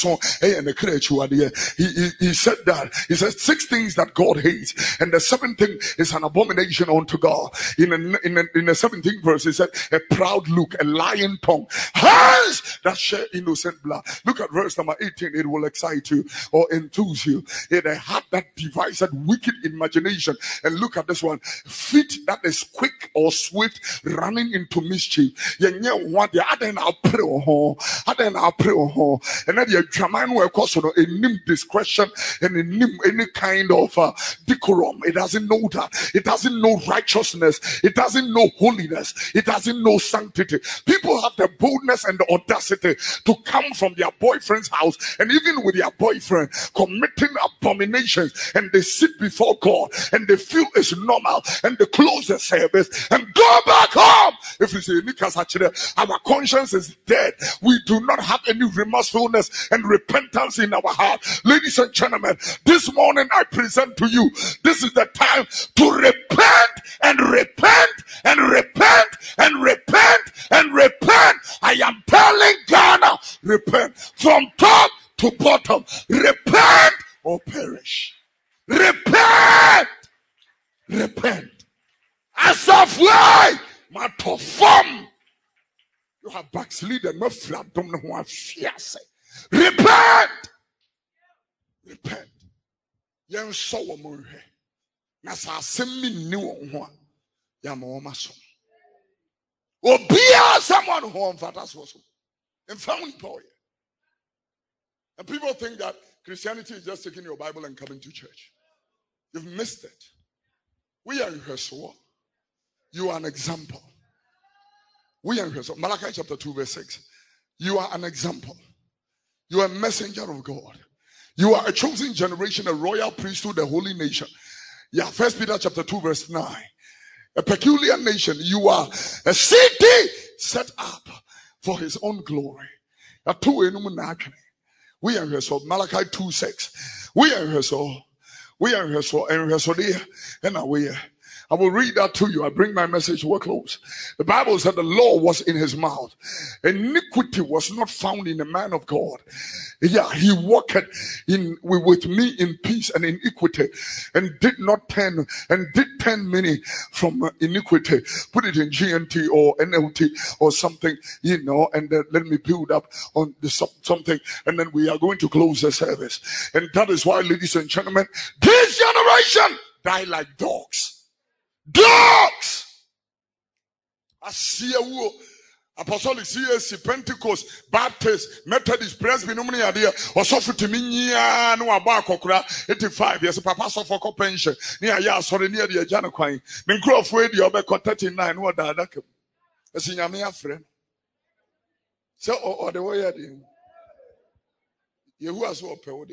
he, he he said that he said six things that God hates, and the seventh thing is an abomination unto God. In a, in a, in the seventeenth verse, he said a proud look, a lying tongue, hands that share innocent blood. Look at verse number eighteen. It will excite you or enthuse you. It a heart that devises wicked imagination. And look at this one: feet that is quick or swift, running into mischief. Yenye what the other now pray ho, other now pray ho, and then the German will cause no any discretion and any kind of uh, decorum. It doesn't know that. It doesn't know righteousness. It doesn't know holiness. It doesn't know sanctity. People have the boldness and the audacity to come from their boyfriend's house and even with their boyfriend committing abominations, and they sit before God and they feel it's normal, and they close the service and go back home. If you say our conscience is dead, we do not have any remorsefulness and repentance in our heart. Ladies and gentlemen, this morning I present to you, this is the time to repent and repent and repent and repent and repent. I am telling Ghana, repent from top to bottom. Repent or perish. Repent. Repent. As of way, my perform. You have backslidden. My flat don't know who I fear say. Repent. Repent. Yen so mo hwe. Na sa asem mi ni wo ho a ya ma wo maso. Obia someone who on fathers was. In family boy. And people think that Christianity is just taking your Bible and coming to church. You've missed it. We are in Hesua. You are an example. We are in Hesua. Malachi chapter two verse six. You are an example. You are a messenger of God. You are a chosen generation, a royal priesthood, a holy nation. Yeah, First Peter chapter two verse nine. A peculiar nation. You are a city set up for his own glory. We are here so Malachi two six. We are here so we are here so and here so there and away. I will read that to you. I bring my message to a close. The Bible said the law was in his mouth. Iniquity was not found in a man of God. Yeah, he walked in with me in peace and in equity, and did not turn and did turn many from iniquity. Put it in G N T or N L T or something, you know, and then let me build up on the something, and then we are going to close the service. And that is why, ladies and gentlemen, this generation die like dogs. Dogs! I see a war. Apostolic C S C, Pentecost, Baptist, Methodist, Presbyterian idea, or suffer to me, no about Kokra, eighty-five years, Papa suffer pension, near ya, sorry, near the Janaquine. Then grow for the other thirty-nine, what the Dakum. A senior me a friend. So, or the way I did. You who are so open,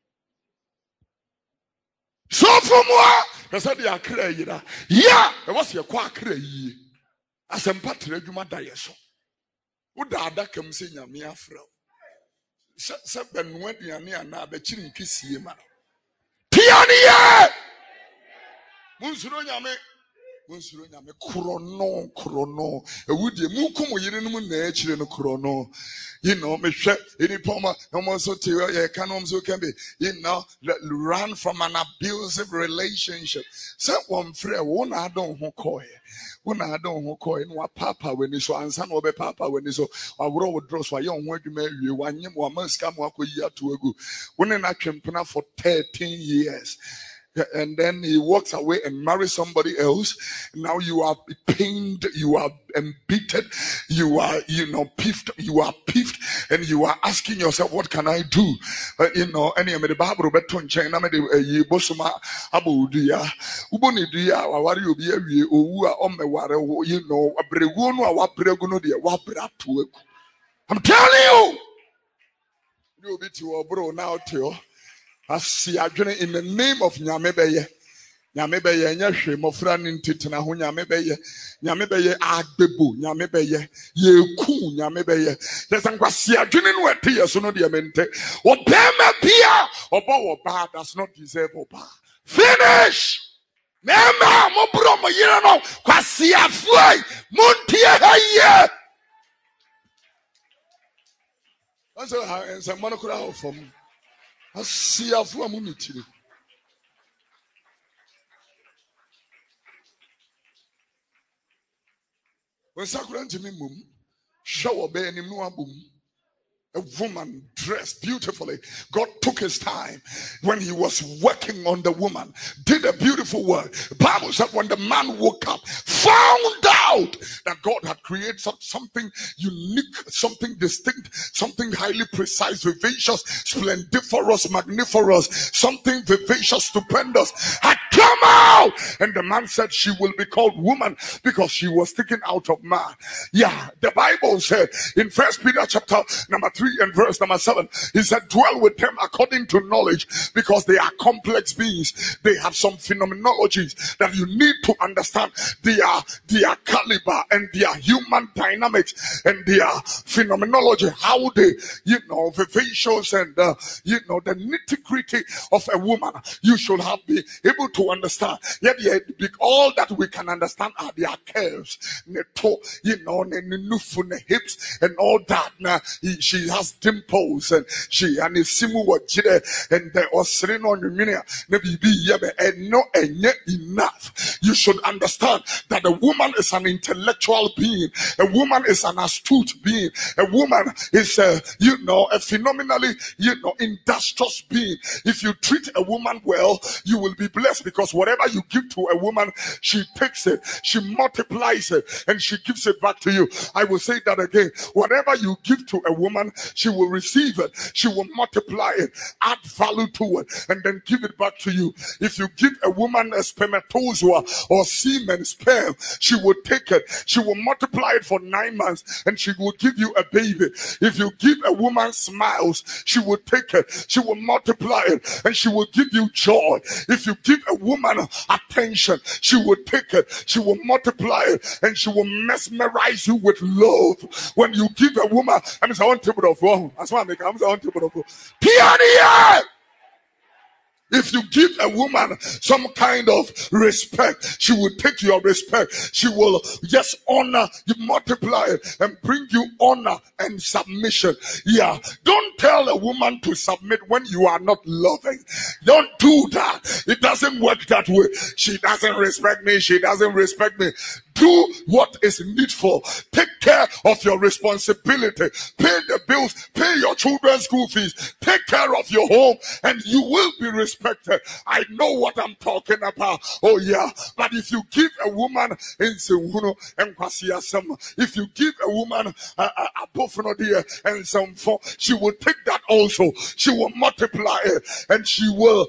so for more, they said they are crazy. Yeah, it was your quack crazy. As a patron, you might die so. Would the other come saying, Yamia Fro? Seven went near now, the chin kiss ye man. Tiania Munsuroyame Munsuroyame Chrono, Chrono, a woody Mukum, you didn't nature in a chrono. You know, me share any poma, almost so to your economies who can be, you know, run from an abusive relationship. Someone free, one I don't who call it. When I don't who call it, what papa when you saw, and son of a papa when you saw, I would draw for young word to marry you, one you must come walk a year to ago. When I came for thirteen years. And then he walks away and marries somebody else. Now you are pained, you are embittered, you are, you know, piffed, you are piffed, and you are asking yourself, what can I do? Uh, you know, any of the Bible beton chain, I mean, a bosoma abudia, ubonidia, or you be a omewa, you know, a breguno, a breguno, a wabra to. I'm telling you, you'll be to a bro now, too. I see I in the name of Nyamebeye. Nyamebeye nyahwe mofra ne ntitena ho nyamebeye nyamebeye agbebu nyamebeye yeku nyamebeye yesankwase adwene no ate yeso no de mente obema bia oba oba does not deserve oba. Finish. Mema mo bro mo yire no kwase afuai montie haye anso ha ensa monokura ofom asiafu amunitire. When Sakura Jimmy Mum, shower bear and a woman dressed beautifully. God took his time when he was working on the woman, did a beautiful work. The Bible said when the man woke up, found out that God had created something unique, something distinct, something highly precise, vivacious, splendiferous, magniferous, something vivacious, stupendous had come out. And the man said she will be called woman because she was taken out of man. Yeah, the Bible said in First Peter chapter number three and verse number seven, he said, dwell with them according to knowledge, because they are complex beings. They have some phenomenologies that you need to understand. They are their caliber and their human dynamics and their phenomenology, how they, you know, vivacious and uh, you know, the nitty-gritty of a woman. You should have been able to understand. Yet, yet all that we can understand are their curves, you know, the hips and all that. Now, she has dimples and she and his simu wajide and there was sitting on the minia maybe be and no and yet enough. You should understand that a woman is an intellectual being, a woman is an astute being, a woman is a, you know, a phenomenally, you know, industrious being. If you treat a woman well, you will be blessed, because whatever you give to a woman, she takes it, she multiplies it, and she gives it back to you. I will say that again. Whatever you give to a woman, she will receive it, she will multiply it, add value to it, and then give it back to you. If you give a woman a spermatozoa or semen sperm, she will take it, she will multiply it for nine months, and she will give you a baby. If you give a woman smiles, she will take it, she will multiply it, and she will give you joy. If you give a woman attention, she will take it, she will multiply it, and she will mesmerize you with love. When you give a woman, I'm saying, table of one. That's why I make I'm saying table of one. If you give a woman some kind of respect, she will take your respect. She will just honor you, multiply it, and bring you honor and submission. Yeah. Don't tell a woman to submit when you are not loving. Don't do that. It doesn't work that way. She doesn't respect me. She doesn't respect me. Do what is needful. Take care of your responsibility. Pay the bills. Pay your children's school fees. Take care of your home, and you will be respected. I know what I'm talking about. Oh yeah. But if you give a woman, if you give a woman a buffalo and some for, she will take that also. She will multiply it, and she will.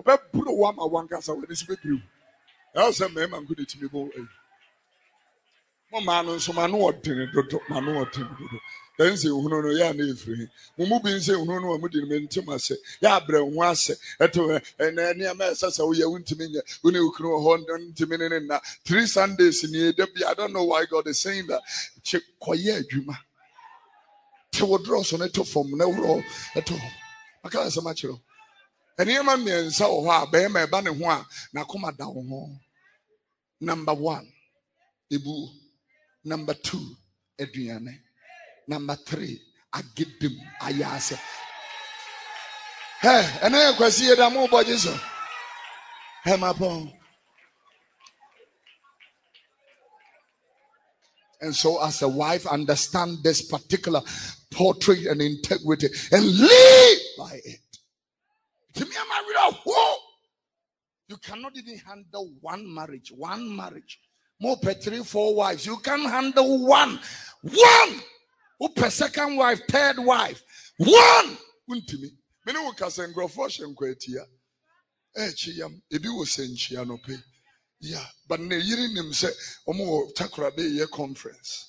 Man, so man, what did it? Man, what did it? Then say, who know, ya free. Mumu say, who know, what did it? Ya bre once, eto, and any message, so we went to me, when you crow horn to me in three Sundays in the Debbie. I don't know why God is saying that. Check quiet, Juma. To draw on it from no law at all. I can't so much. And here, man, and so, ha, bear my banner one, now come down home. Number one, Ibu. Number two, Adriane. Number three, I give them Ayase. Hey, and I can see that more bodies. Hey, my boy. And so, as a wife, understand this particular portrait and integrity and live by it. To me, I'm married. Whoa! You cannot even handle one marriage. One marriage. More per three, four wives. You can't handle one. One. Who second wife, third wife. One! Untimi. Many will cast and grow for Shanquetia. Eh, Chiam, if you will send Chiano pay. Yeah, but ne yirin him say, Omo Takra Day conference.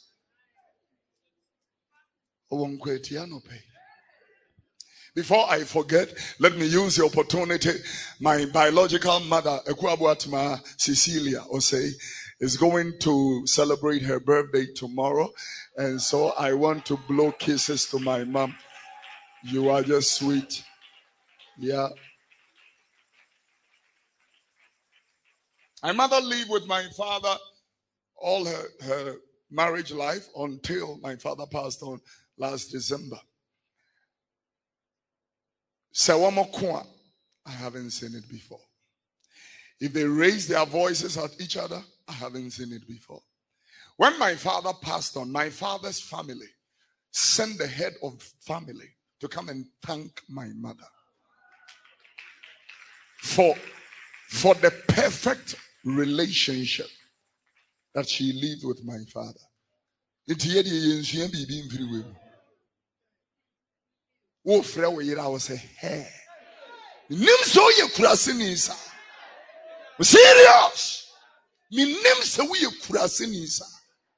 Owonquetiano pay. Before I forget, let me use the opportunity. My biological mother, Ekwabuatma Cecilia Osei, is going to celebrate her birthday tomorrow. And so I want to blow kisses to my mom. You are just sweet. Yeah. My mother lived with my father all her, her marriage life until my father passed on last December. Sawamokwa, I haven't seen it before. If they raise their voices at each other, I haven't seen it before. When my father passed on, my father's family sent the head of family to come and thank my mother for, for the perfect relationship that she lived with my father. Wo frɛ wo yere a wo sɛ hey nim so ye kurase ni sa serious me nim so ye kurase ni sa.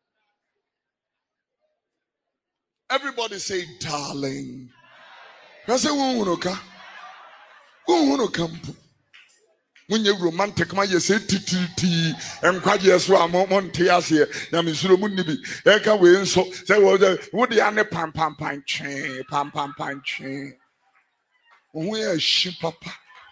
Everybody say darling. Ka say wo hunu ka wo hunu ka mpu when you romantic ma ye say tititi enkwaje so amonte ase na me suro mu nibi e ka we nso say wo wo de ane pam pam pam twen pam pam pam twen wo ye shi papa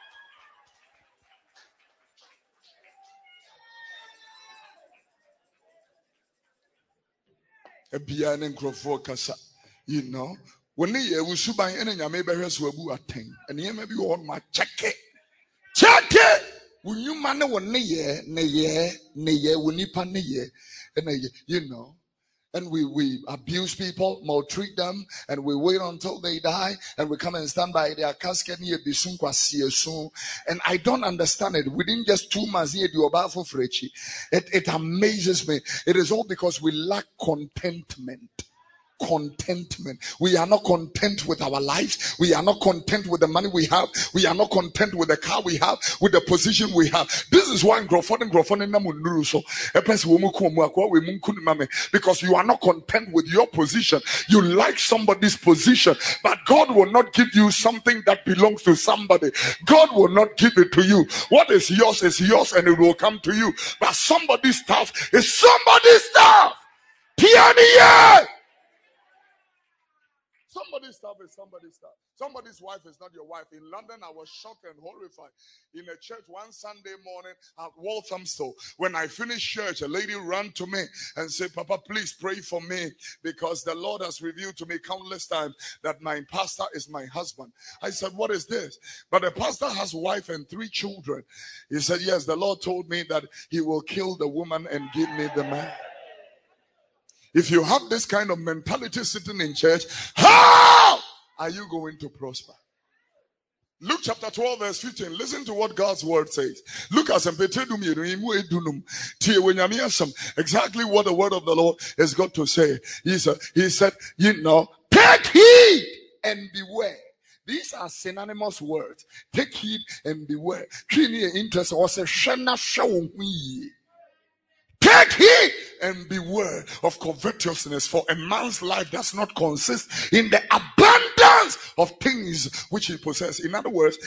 e bia ne nkrofo kasa, you know, when ye wusuban ene nyame behwe so abu aten ene yema bi wo ma check it check it. When you man ne ye ne ye ne ye wonipa ne ye and you know, and we we abuse people, maltreat them, and we wait until they die, and we come and stand by their casket near Bisunkwa Siesu. And I don't understand it. Within just two months here, it it amazes me. It is all because we lack contentment. Contentment. We are not content with our lives. We are not content with the money we have. We are not content with the car we have, with the position we have. This is why because you are not content with your position. You like somebody's position, but God will not give you something that belongs to somebody. God will not give it to you. What is yours is yours and it will come to you. But somebody's stuff is somebody's stuff. Pianier. Somebody's stuff is somebody's stuff. Somebody's wife is not your wife. In London, I was shocked and horrified. In a church one Sunday morning at Walthamstow, when I finished church, a lady ran to me and said, Papa, please pray for me because the Lord has revealed to me countless times that my pastor is my husband. I said, what is this? But the pastor has a wife and three children. He said, yes, the Lord told me that he will kill the woman and give me the man. If you have this kind of mentality sitting in church, how are you going to prosper? Luke chapter twelve verse fifteen. Listen to what God's word says. Look at exactly what the word of the Lord has got to say. He said, he said, you know, take heed and beware. These are synonymous words. Take heed and beware. Interest also take heed and beware of covetousness, for a man's life does not consist in the abundance of things which he possesses. In other words,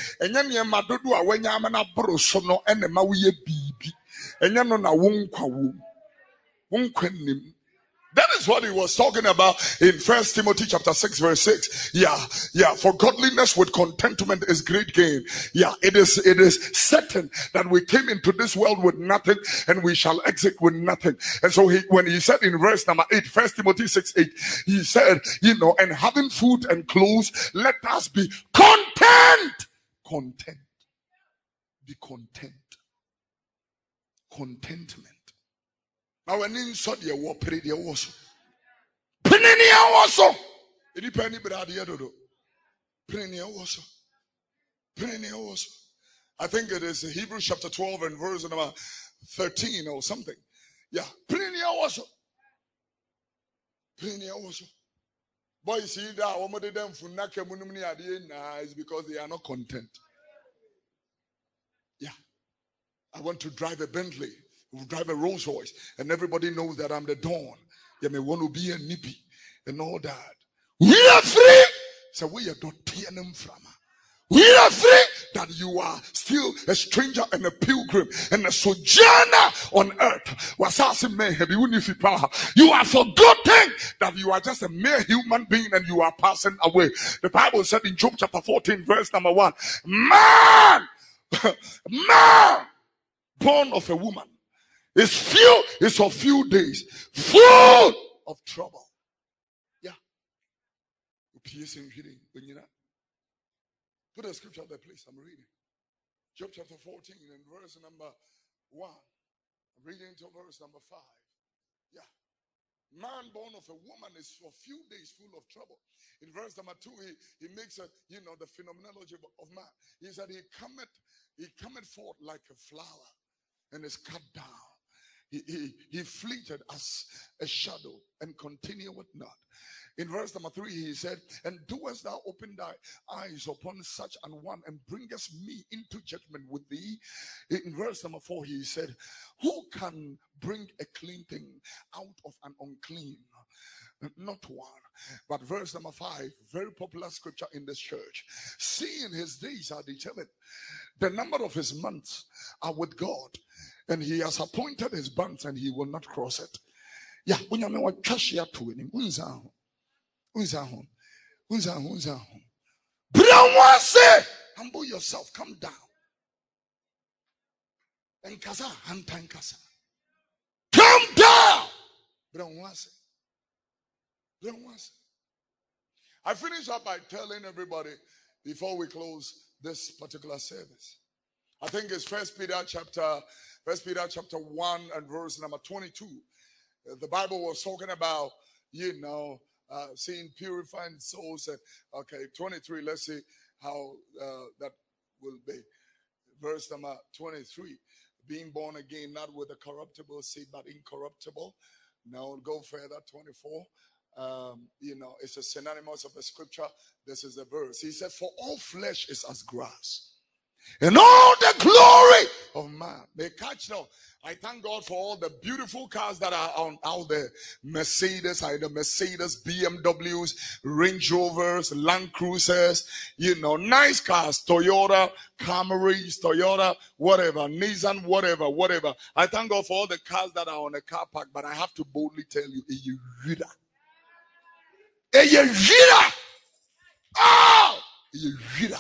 that is what he was talking about in First Timothy chapter six verse six. Yeah, yeah. For godliness with contentment is great gain. Yeah, it is. It is certain that we came into this world with nothing, and we shall exit with nothing. And so, he, when he said in verse number eight, First Timothy six eight, he said, you know, and having food and clothes, let us be content. Content. Be content. Contentment. Now, when you saw the war, pray the war. Penny also. Any penny, but I do. Penny also. Penny also. I think it is Hebrews chapter twelve and verse number thirteen or something. Yeah. Penny also. Penny also. Boys, see that one of them for nakamunumni at the end is because they are not content. Yeah. I want to drive a Bentley, drive a Rolls Royce, and everybody knows that I'm the Dawn. You may want to be a nippy and all that. We are free. So we are not tearing them from. We are free that you are still a stranger and a pilgrim and a sojourner on earth. You are forgotten that you are just a mere human being and you are passing away. The Bible said in Job chapter fourteen, verse number one, man, man, born of a woman is few, is of few days, full of trouble. Yeah. Put a scripture there, please. I'm reading. Job chapter fourteen and verse number one. I'm reading to verse number five. Yeah. Man born of a woman is for few days full of trouble. In verse number two, he, he makes a, you know, the phenomenology of man. He said he cometh, he cometh forth like a flower and is cut down. He, he, he fleeted as a shadow and continueth not. In verse number three, he said, and doest thou open thy eyes upon such an one and bringest me into judgment with thee? In verse number four, he said, who can bring a clean thing out of an unclean? Not one. But verse number five, very popular scripture in this church. Seeing his days are determined, the number of his months are with God, and he has appointed his bands and he will not cross it. Yeah, when you know cash here to him, unzahon, unzahon, unzahon, unzahon. Brown say, humble yourself, come down. And kasa, hantan kasa, come down. Brown say, brown say. I finish up by telling everybody before we close this particular service. I think it's First Peter chapter, First Peter chapter one and verse number twenty-two. The Bible was talking about, you know, uh, seeing purifying souls. And okay, twenty-three. Let's see how uh, that will be. Verse number twenty-three. Being born again, not with a corruptible seed, but incorruptible. Now go further. twenty-four. Um, you know, it's a synonymous of the scripture. This is the verse. He said, for all flesh is as grass, and all the glory of man. They catch now. I thank God for all the beautiful cars that are on out there. Mercedes, either Mercedes, B M Ws, Range Rovers, Land Cruisers, you know, nice cars, Toyota, Camaries, Toyota, whatever, Nissan, whatever, whatever. I thank God for all the cars that are on the car park, but I have to boldly tell you, you reader. You reader. Oh, you reader.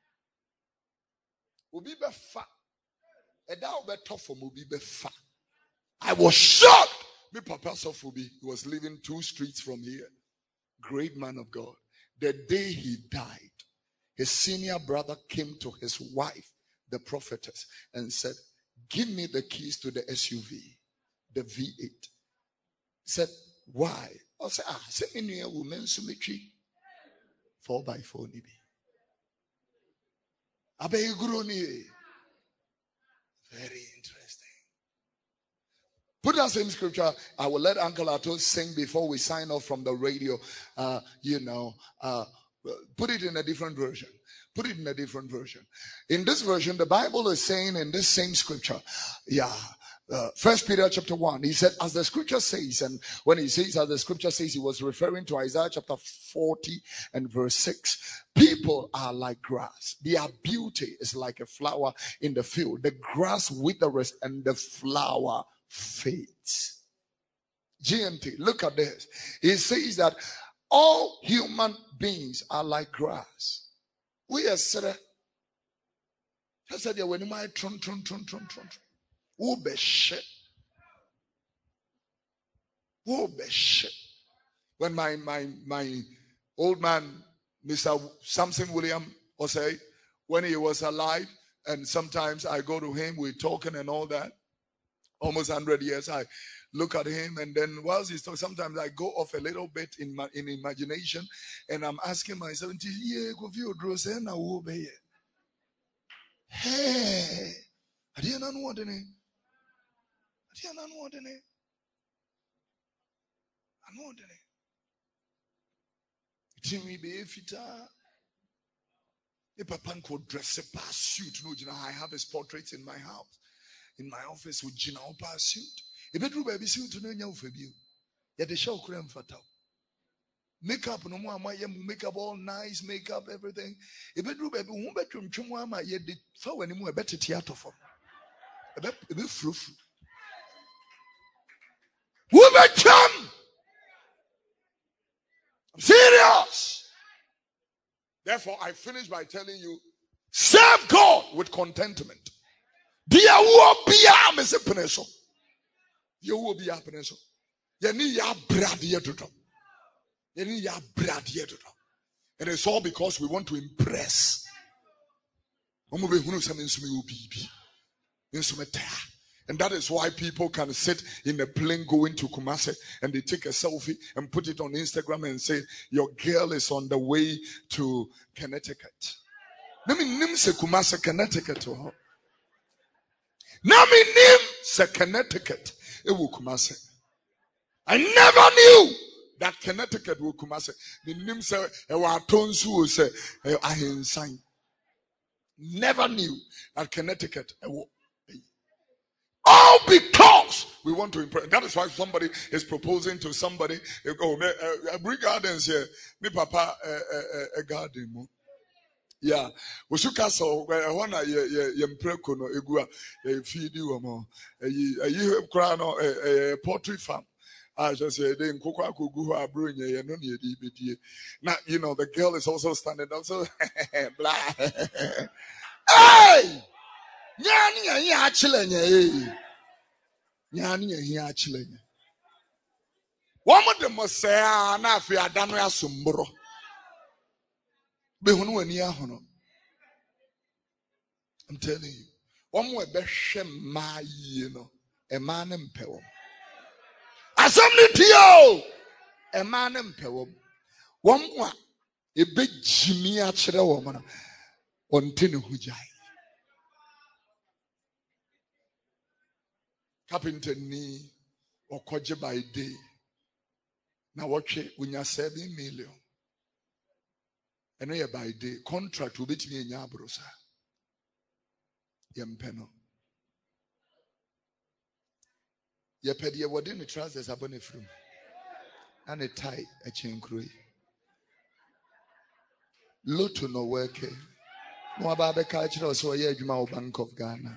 Obi be fa. Eda obe tough obi be fa. I was shocked. Me papa Sofubi, he was living two streets from here. Great man of God. The day he died, his senior brother came to his wife, the prophetess, and said, give me the keys to the S U V, the V eight. Said, why? I said, ah, send me near woman symmetry. Four by four nibi. Abe Very interesting. Put that same scripture. I will let Uncle Ato sing before we sign off from the radio. Uh, you know, uh, put it in a different version. Put it in a different version. In this version, the Bible is saying in this same scripture, yeah, uh, First Peter chapter one, he said, as the scripture says, and when he says as the scripture says, he was referring to Isaiah chapter forty and verse six. People are like grass. Their beauty is like a flower in the field. The grass withers and the flower fades. G M T, look at this. He says that all human beings are like grass. We are said, I said, when my tron tron tron tron tron, who be shit, who be shit. When my my my old man, Mister Samson William, or say, when he was alive, and sometimes I go to him, we're talking and all that. Almost one hundred years, I look at him, and then whilst he's talking, sometimes I go off a little bit in my in imagination, and I'm asking myself, hey, I didn't know what it is. I didn't know what it is. I know what it is. Timmy be fita. The papa could dress a pass suit. No, you know, I have his portraits in my house, in my office with Gina pass suit. If it baby suit to know for you, yet the show cream fatal. Makeup no more, my makeup all nice, makeup everything. If it baby, who bedroom chumwa, yet the flow anymore, a better theater for a bit frou. Who bet chum? I'm serious. Therefore, I finish by telling you, serve God with contentment. Dia wo bia me se peneso. Dia wo bia peneso. Ye ni ya brad ye dodo. Ye ni ya brad ye dodo. And it's all because we want to impress. Omo be hunu se me nsumi obibi. Nsumi ta. And that is why people can sit in a plane going to Kumasi and they take a selfie and put it on Instagram and say, your girl is on the way to Connecticut. Nami nim se Kumasi Connecticut to her. Nami nim se Connecticut e wo Kumasi. I never knew that Connecticut wo Kumasi. The nim se e wa tonsu se ahensan. Never knew that Connecticut e wo. All because we want to impress. That is why somebody is proposing to somebody. Oh, me, uh, bring gardens here. Me papa a garden. Yeah. We should castle. One a ye ye mpreko no egua ye feed you more. A ye crown a poultry farm. I just say they nkokwa kogu ha bro nye ye no ne di bedie. Now you know the girl is also standing up so blah. Hey! Nyani ya ya achile nye. Nyani ya ya achile nye. Wamo de mosea na afi adano ya sumbro. Be hunu wani ya hono. I'm telling you. Wamo ebe she ma yi no. Ema ne mpe wom. Asomni tiyo. Ema ne mpe wom. Wamo a ebe jimi achire wom na. Ontene hujai. Carpenter ni okoje by day. Na watche unya seven million. Eno ye by day. Contract will be to me nyabrosa. Yempeno. Ye pedi ye wadi ni trousers abone frum. And a tie a chain crew. Loto no worke. No ababe culture so ye juma Bank of Ghana.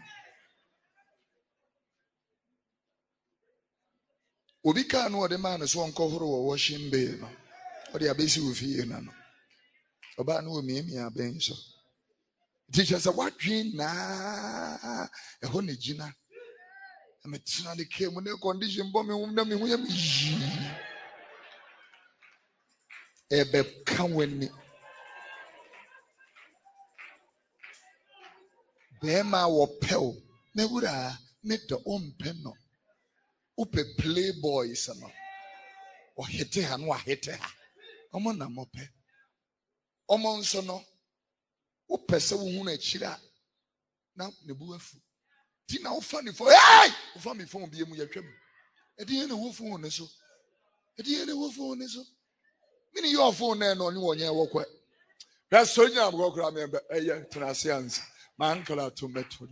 Obika no de man so nkoforo wo washing bay no. O de abesi wo fie na no. Oba no mi mi aben so. Teacher say what dream na e ho ne gina. Me tina de ke mo ne condition bo me hum na me hu ya me yi. E be kan wani. Be ma wo pel. Me wura me de ompe no. Upe playboys no. O hete ha no hete ha. Omo na mope. Omo nso no. Upe se wo hu na chira. Na ne bu afu. Ti na ofa ni fo. Hey! Ofa mi fo bi emu ya twam. E di ne wo fo ne so. E di ne wo fo ne so. Mini your phone na no ni wo nya wo kwa. That's so nya am go kra me be eye transians. My uncle atometo.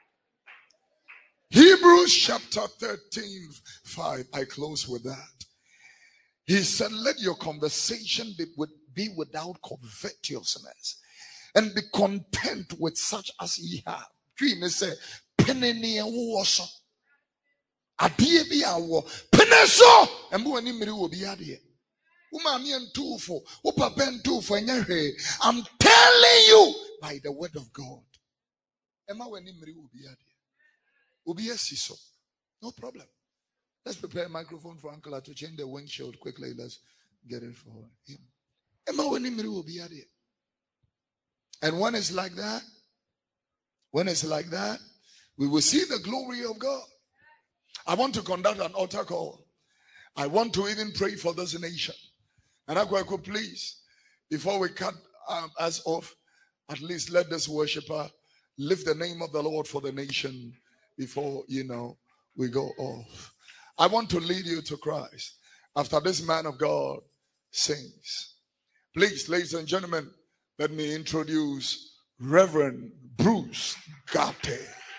Hebrews chapter thirteen, five. I close with that. He said, let your conversation be, be without covetousness and be content with such as ye have. Dream is say, penny and waso. Adie bi awo. Peneso! And bu ani miri will be adie. Umami and two for. Upa ben two for. I'm telling you by the word of God. Emma when miri will be adie. So, no problem. Let's prepare a microphone for Uncle to change the windshield quickly. Let's get it for him. Emma when will be at it. And when it's like that, when it's like that, we will see the glory of God. I want to conduct an altar call. I want to even pray for this nation. And I could please, before we cut um, us off, at least let this worshiper lift the name of the Lord for the nation. Before, you know, we go off. I want to lead you to Christ. After this man of God sings, Please, ladies and gentlemen, let me introduce Reverend Bruce Garte.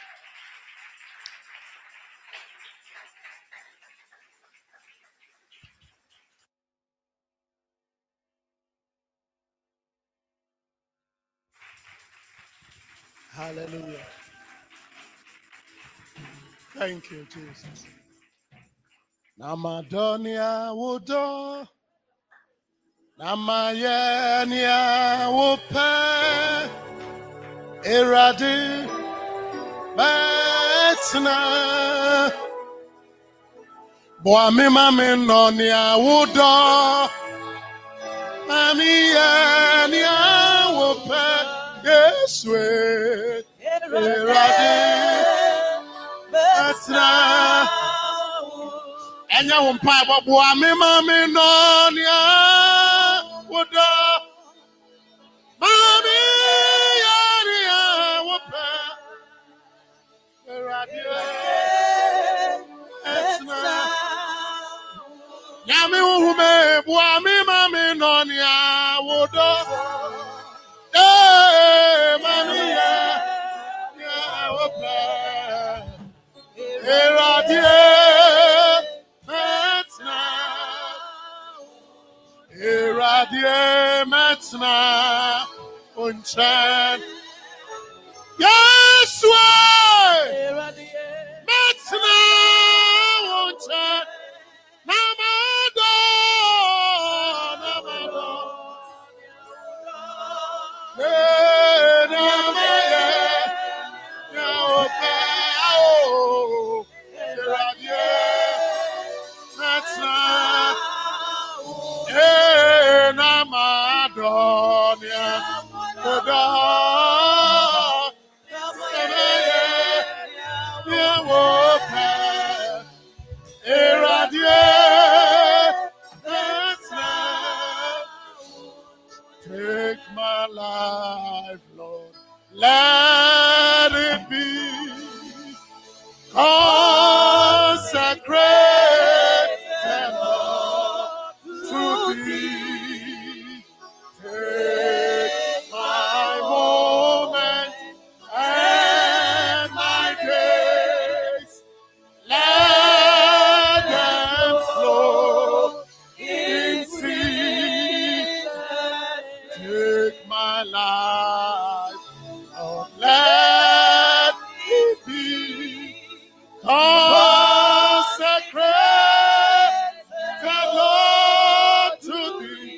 Hallelujah. Thank you, Jesus. Namadonia wudo. Namayenia wupe. Iradi. Betna. Boami mami nonia wudo. Namayenia wupe. Yeswe. Iradi. Betna. Enya wumpa bobo ami mami nonia wudo mami yania wupa radio etna nyami wume bo ami mami nonia wudo eh mami yania wupa radio Iradie metna unchan Yeswe metna unchan Namado Namado Namaya Yaopao Iradie metna Namadonia, Oda, Yawope, Iradie, take my life, Lord, let it be consecrated, Lord, to thee. Take my moments and my days, let them flow in season. Take my life, Lord, let it be consecrated, Lord, to thee.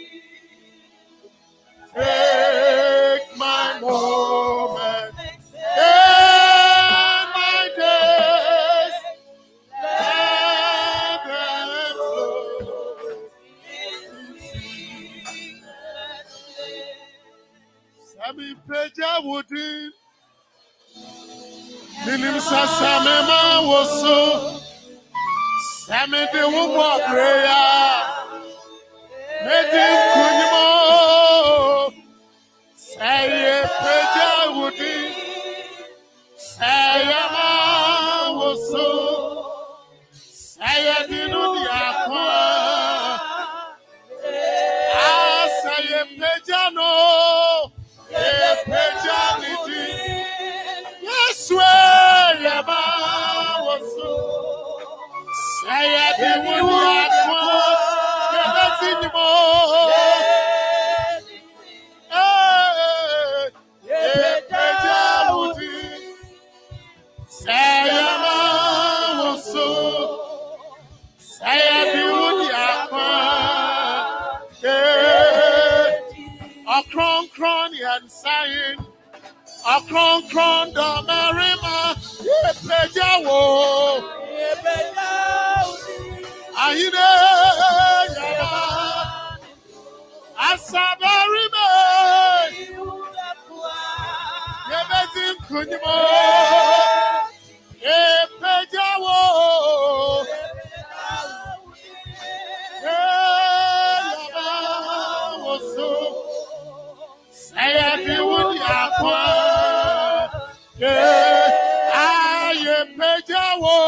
Take my moments and my days, let them flow in season. Sami Peja Woodin, Minim Sasamema Woso, Sami de Wumo Prayer, Medim Kunimo. Say Peja Woody, say Yama Woso, say Dinudiakwa, ah, say Peja no, Peja Niti, yes, way Yama Woso, say Dinudiakwa, Yasinimo. Akron kron yan saying, akron kron do merima, yepejawo, ayide yama, asabarime, yebezim kunimo, yepejawo, yama woso. I am Pejawo.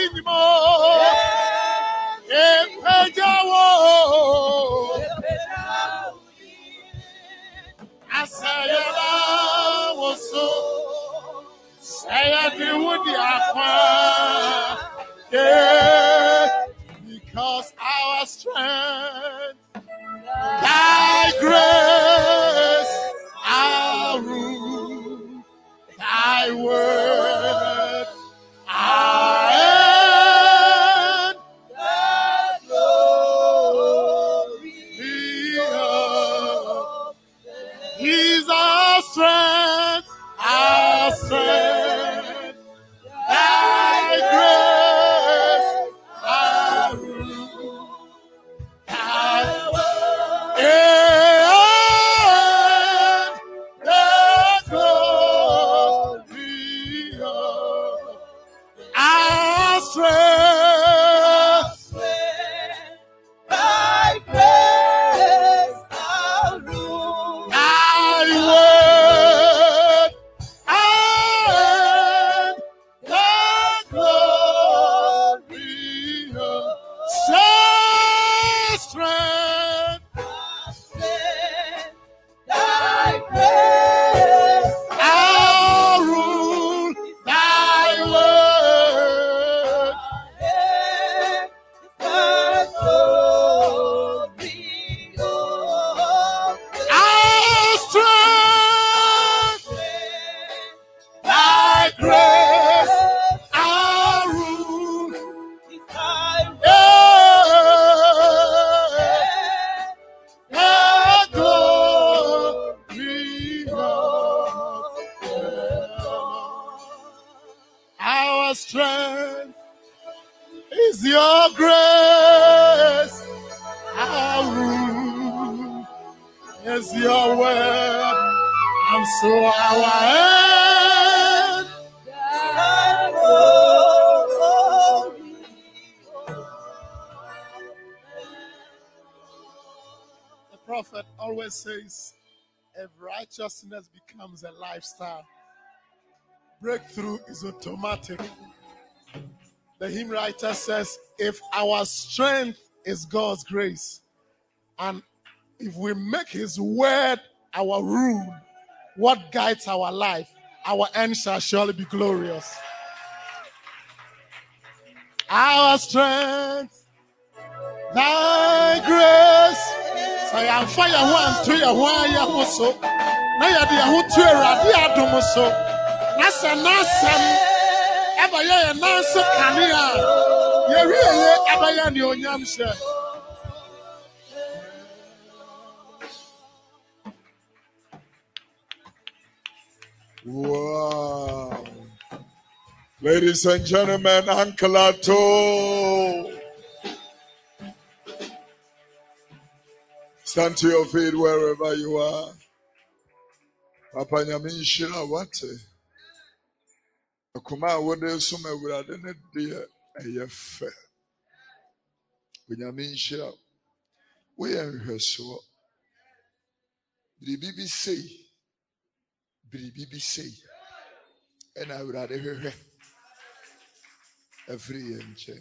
Winimo. Epejawo. Asayela woso. Sayadi wudi akwa. Yeah. Because our strength, thy grace, our rule, thy word, our end, the glory of He's our strength, our strength, thy grace, our rule, thy word, and the glory of our strength, thy grace, our rule, thy word, and the glory of our strength, thy grace, our rule, thy word, the glory of our strength, thy grace, our rule, thy word, the glory of our strength is your grace, our rule is your word, and so our end. The prophet always says, if righteousness becomes a lifestyle, breakthrough is automatic. The hymn writer says, if our strength is God's grace, and if we make His word our rule, what guides our life, our end shall surely be glorious. Our strength, thy grace. So I am fire one to your one yahoso. Now you are the who to a radia domoso. Nasa nasam. Ever ye nasa kania. Ye really ever ye ni onyamshe. Wow. Ladies and gentlemen, Uncle Ato. Stand to your feet wherever you are. Papa Nyamishira wate. Akuma wode sume wurade ne de eyefe. Nyamishira. We enhweso. Biribi bi sei. Biribi bi sei. Ena wurade hwehwe. Every enche.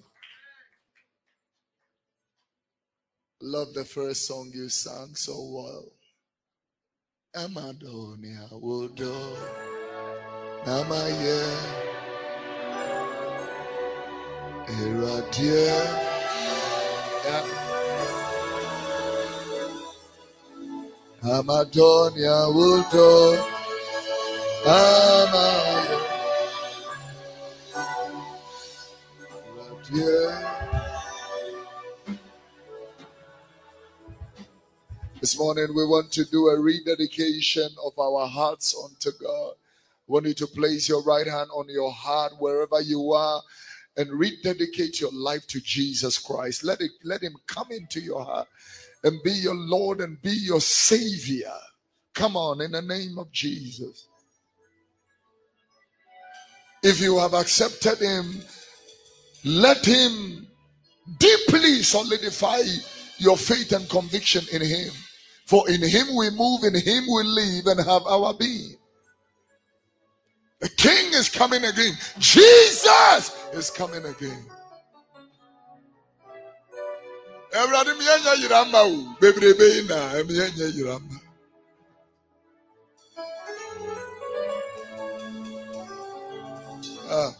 Love the first song you sang so well. Amadonia wodo Namaye Eradia Amadonia wodo Namaye Eradia. This morning we want to do a rededication of our hearts unto God. I want you to place your right hand on your heart wherever you are and rededicate your life to Jesus Christ. Let it, let Him come into your heart and be your Lord and be your Savior. Come on, in the name of Jesus. If you have accepted Him, let Him deeply solidify your faith and conviction in Him. For in Him we move, in Him we live and have our being. The King is coming again. Jesus is coming again. Everybody, me anya yirama o. Bebrebe na, me anya yirama. Ah.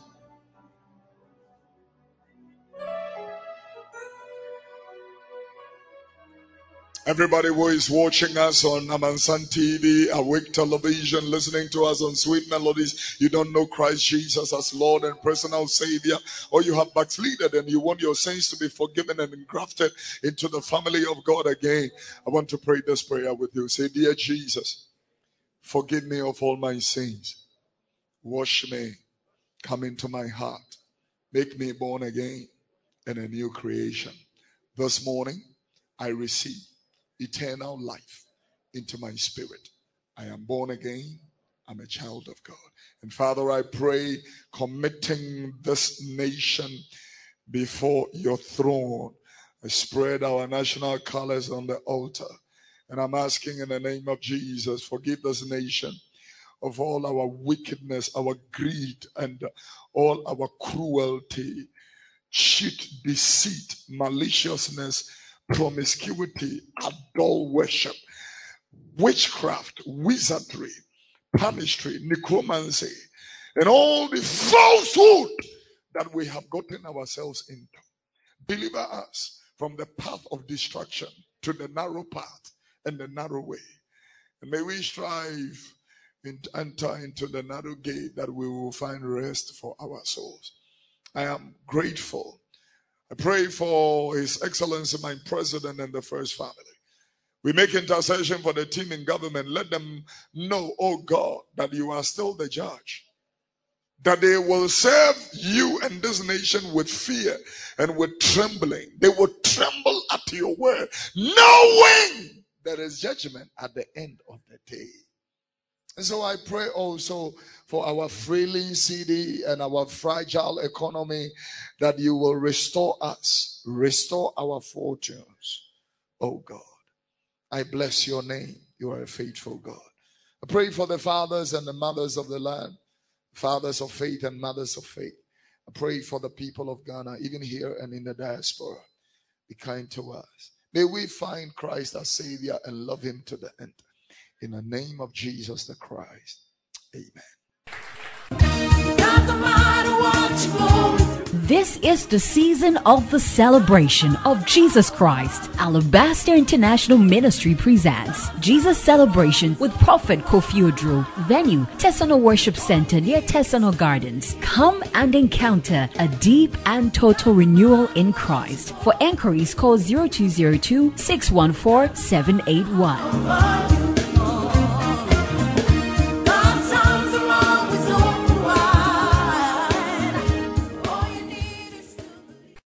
Everybody who is watching us on Amansan T V, Awake Television, listening to us on Sweet Melodies, you don't know Christ Jesus as Lord and personal Savior, or you have backslided and you want your sins to be forgiven and engrafted into the family of God again. I want to pray this prayer with you. Say, dear Jesus, forgive me of all my sins. Wash me. Come into my heart. Make me born again and a new creation. This morning, I receive eternal life into my spirit. I am born again. I'm a child of God. And Father, I pray, committing this nation before your throne. I spread our national colors on the altar. And I'm asking in the name of Jesus, forgive this nation of all our wickedness, our greed, and all our cruelty, cheat, deceit, maliciousness, promiscuity, adult worship, witchcraft, wizardry, palmistry, necromancy, and all the falsehood that we have gotten ourselves into. Deliver us from the path of destruction to the narrow path and the narrow way. And may we strive to enter into the narrow gate that we will find rest for our souls. I am grateful. I pray for His Excellency, my President, and the First Family. We make intercession for the team in government. Let them know, oh God, that you are still the judge. That they will serve you and this nation with fear and with trembling. They will tremble at your word, knowing there is judgment at the end of the day. And so I pray also for our failing city and our fragile economy, that you will restore us, restore our fortunes. Oh God, I bless your name. You are a faithful God. I pray for the fathers and the mothers of the land, fathers of faith and mothers of faith. I pray for the people of Ghana, even here and in the diaspora. Be kind to us. May we find Christ as Savior and love Him to the end. In the name of Jesus the Christ. Amen. Doesn't matter what you're going through. This is the season of the celebration of Jesus Christ. Alabaster International Ministry presents Jesus Celebration with Prophet Kofi Odro. Venue, Tesano Worship Center near Tesano Gardens. Come and encounter a deep and total renewal in Christ. For enquiries, call zero two zero two, six one four, seven eight one.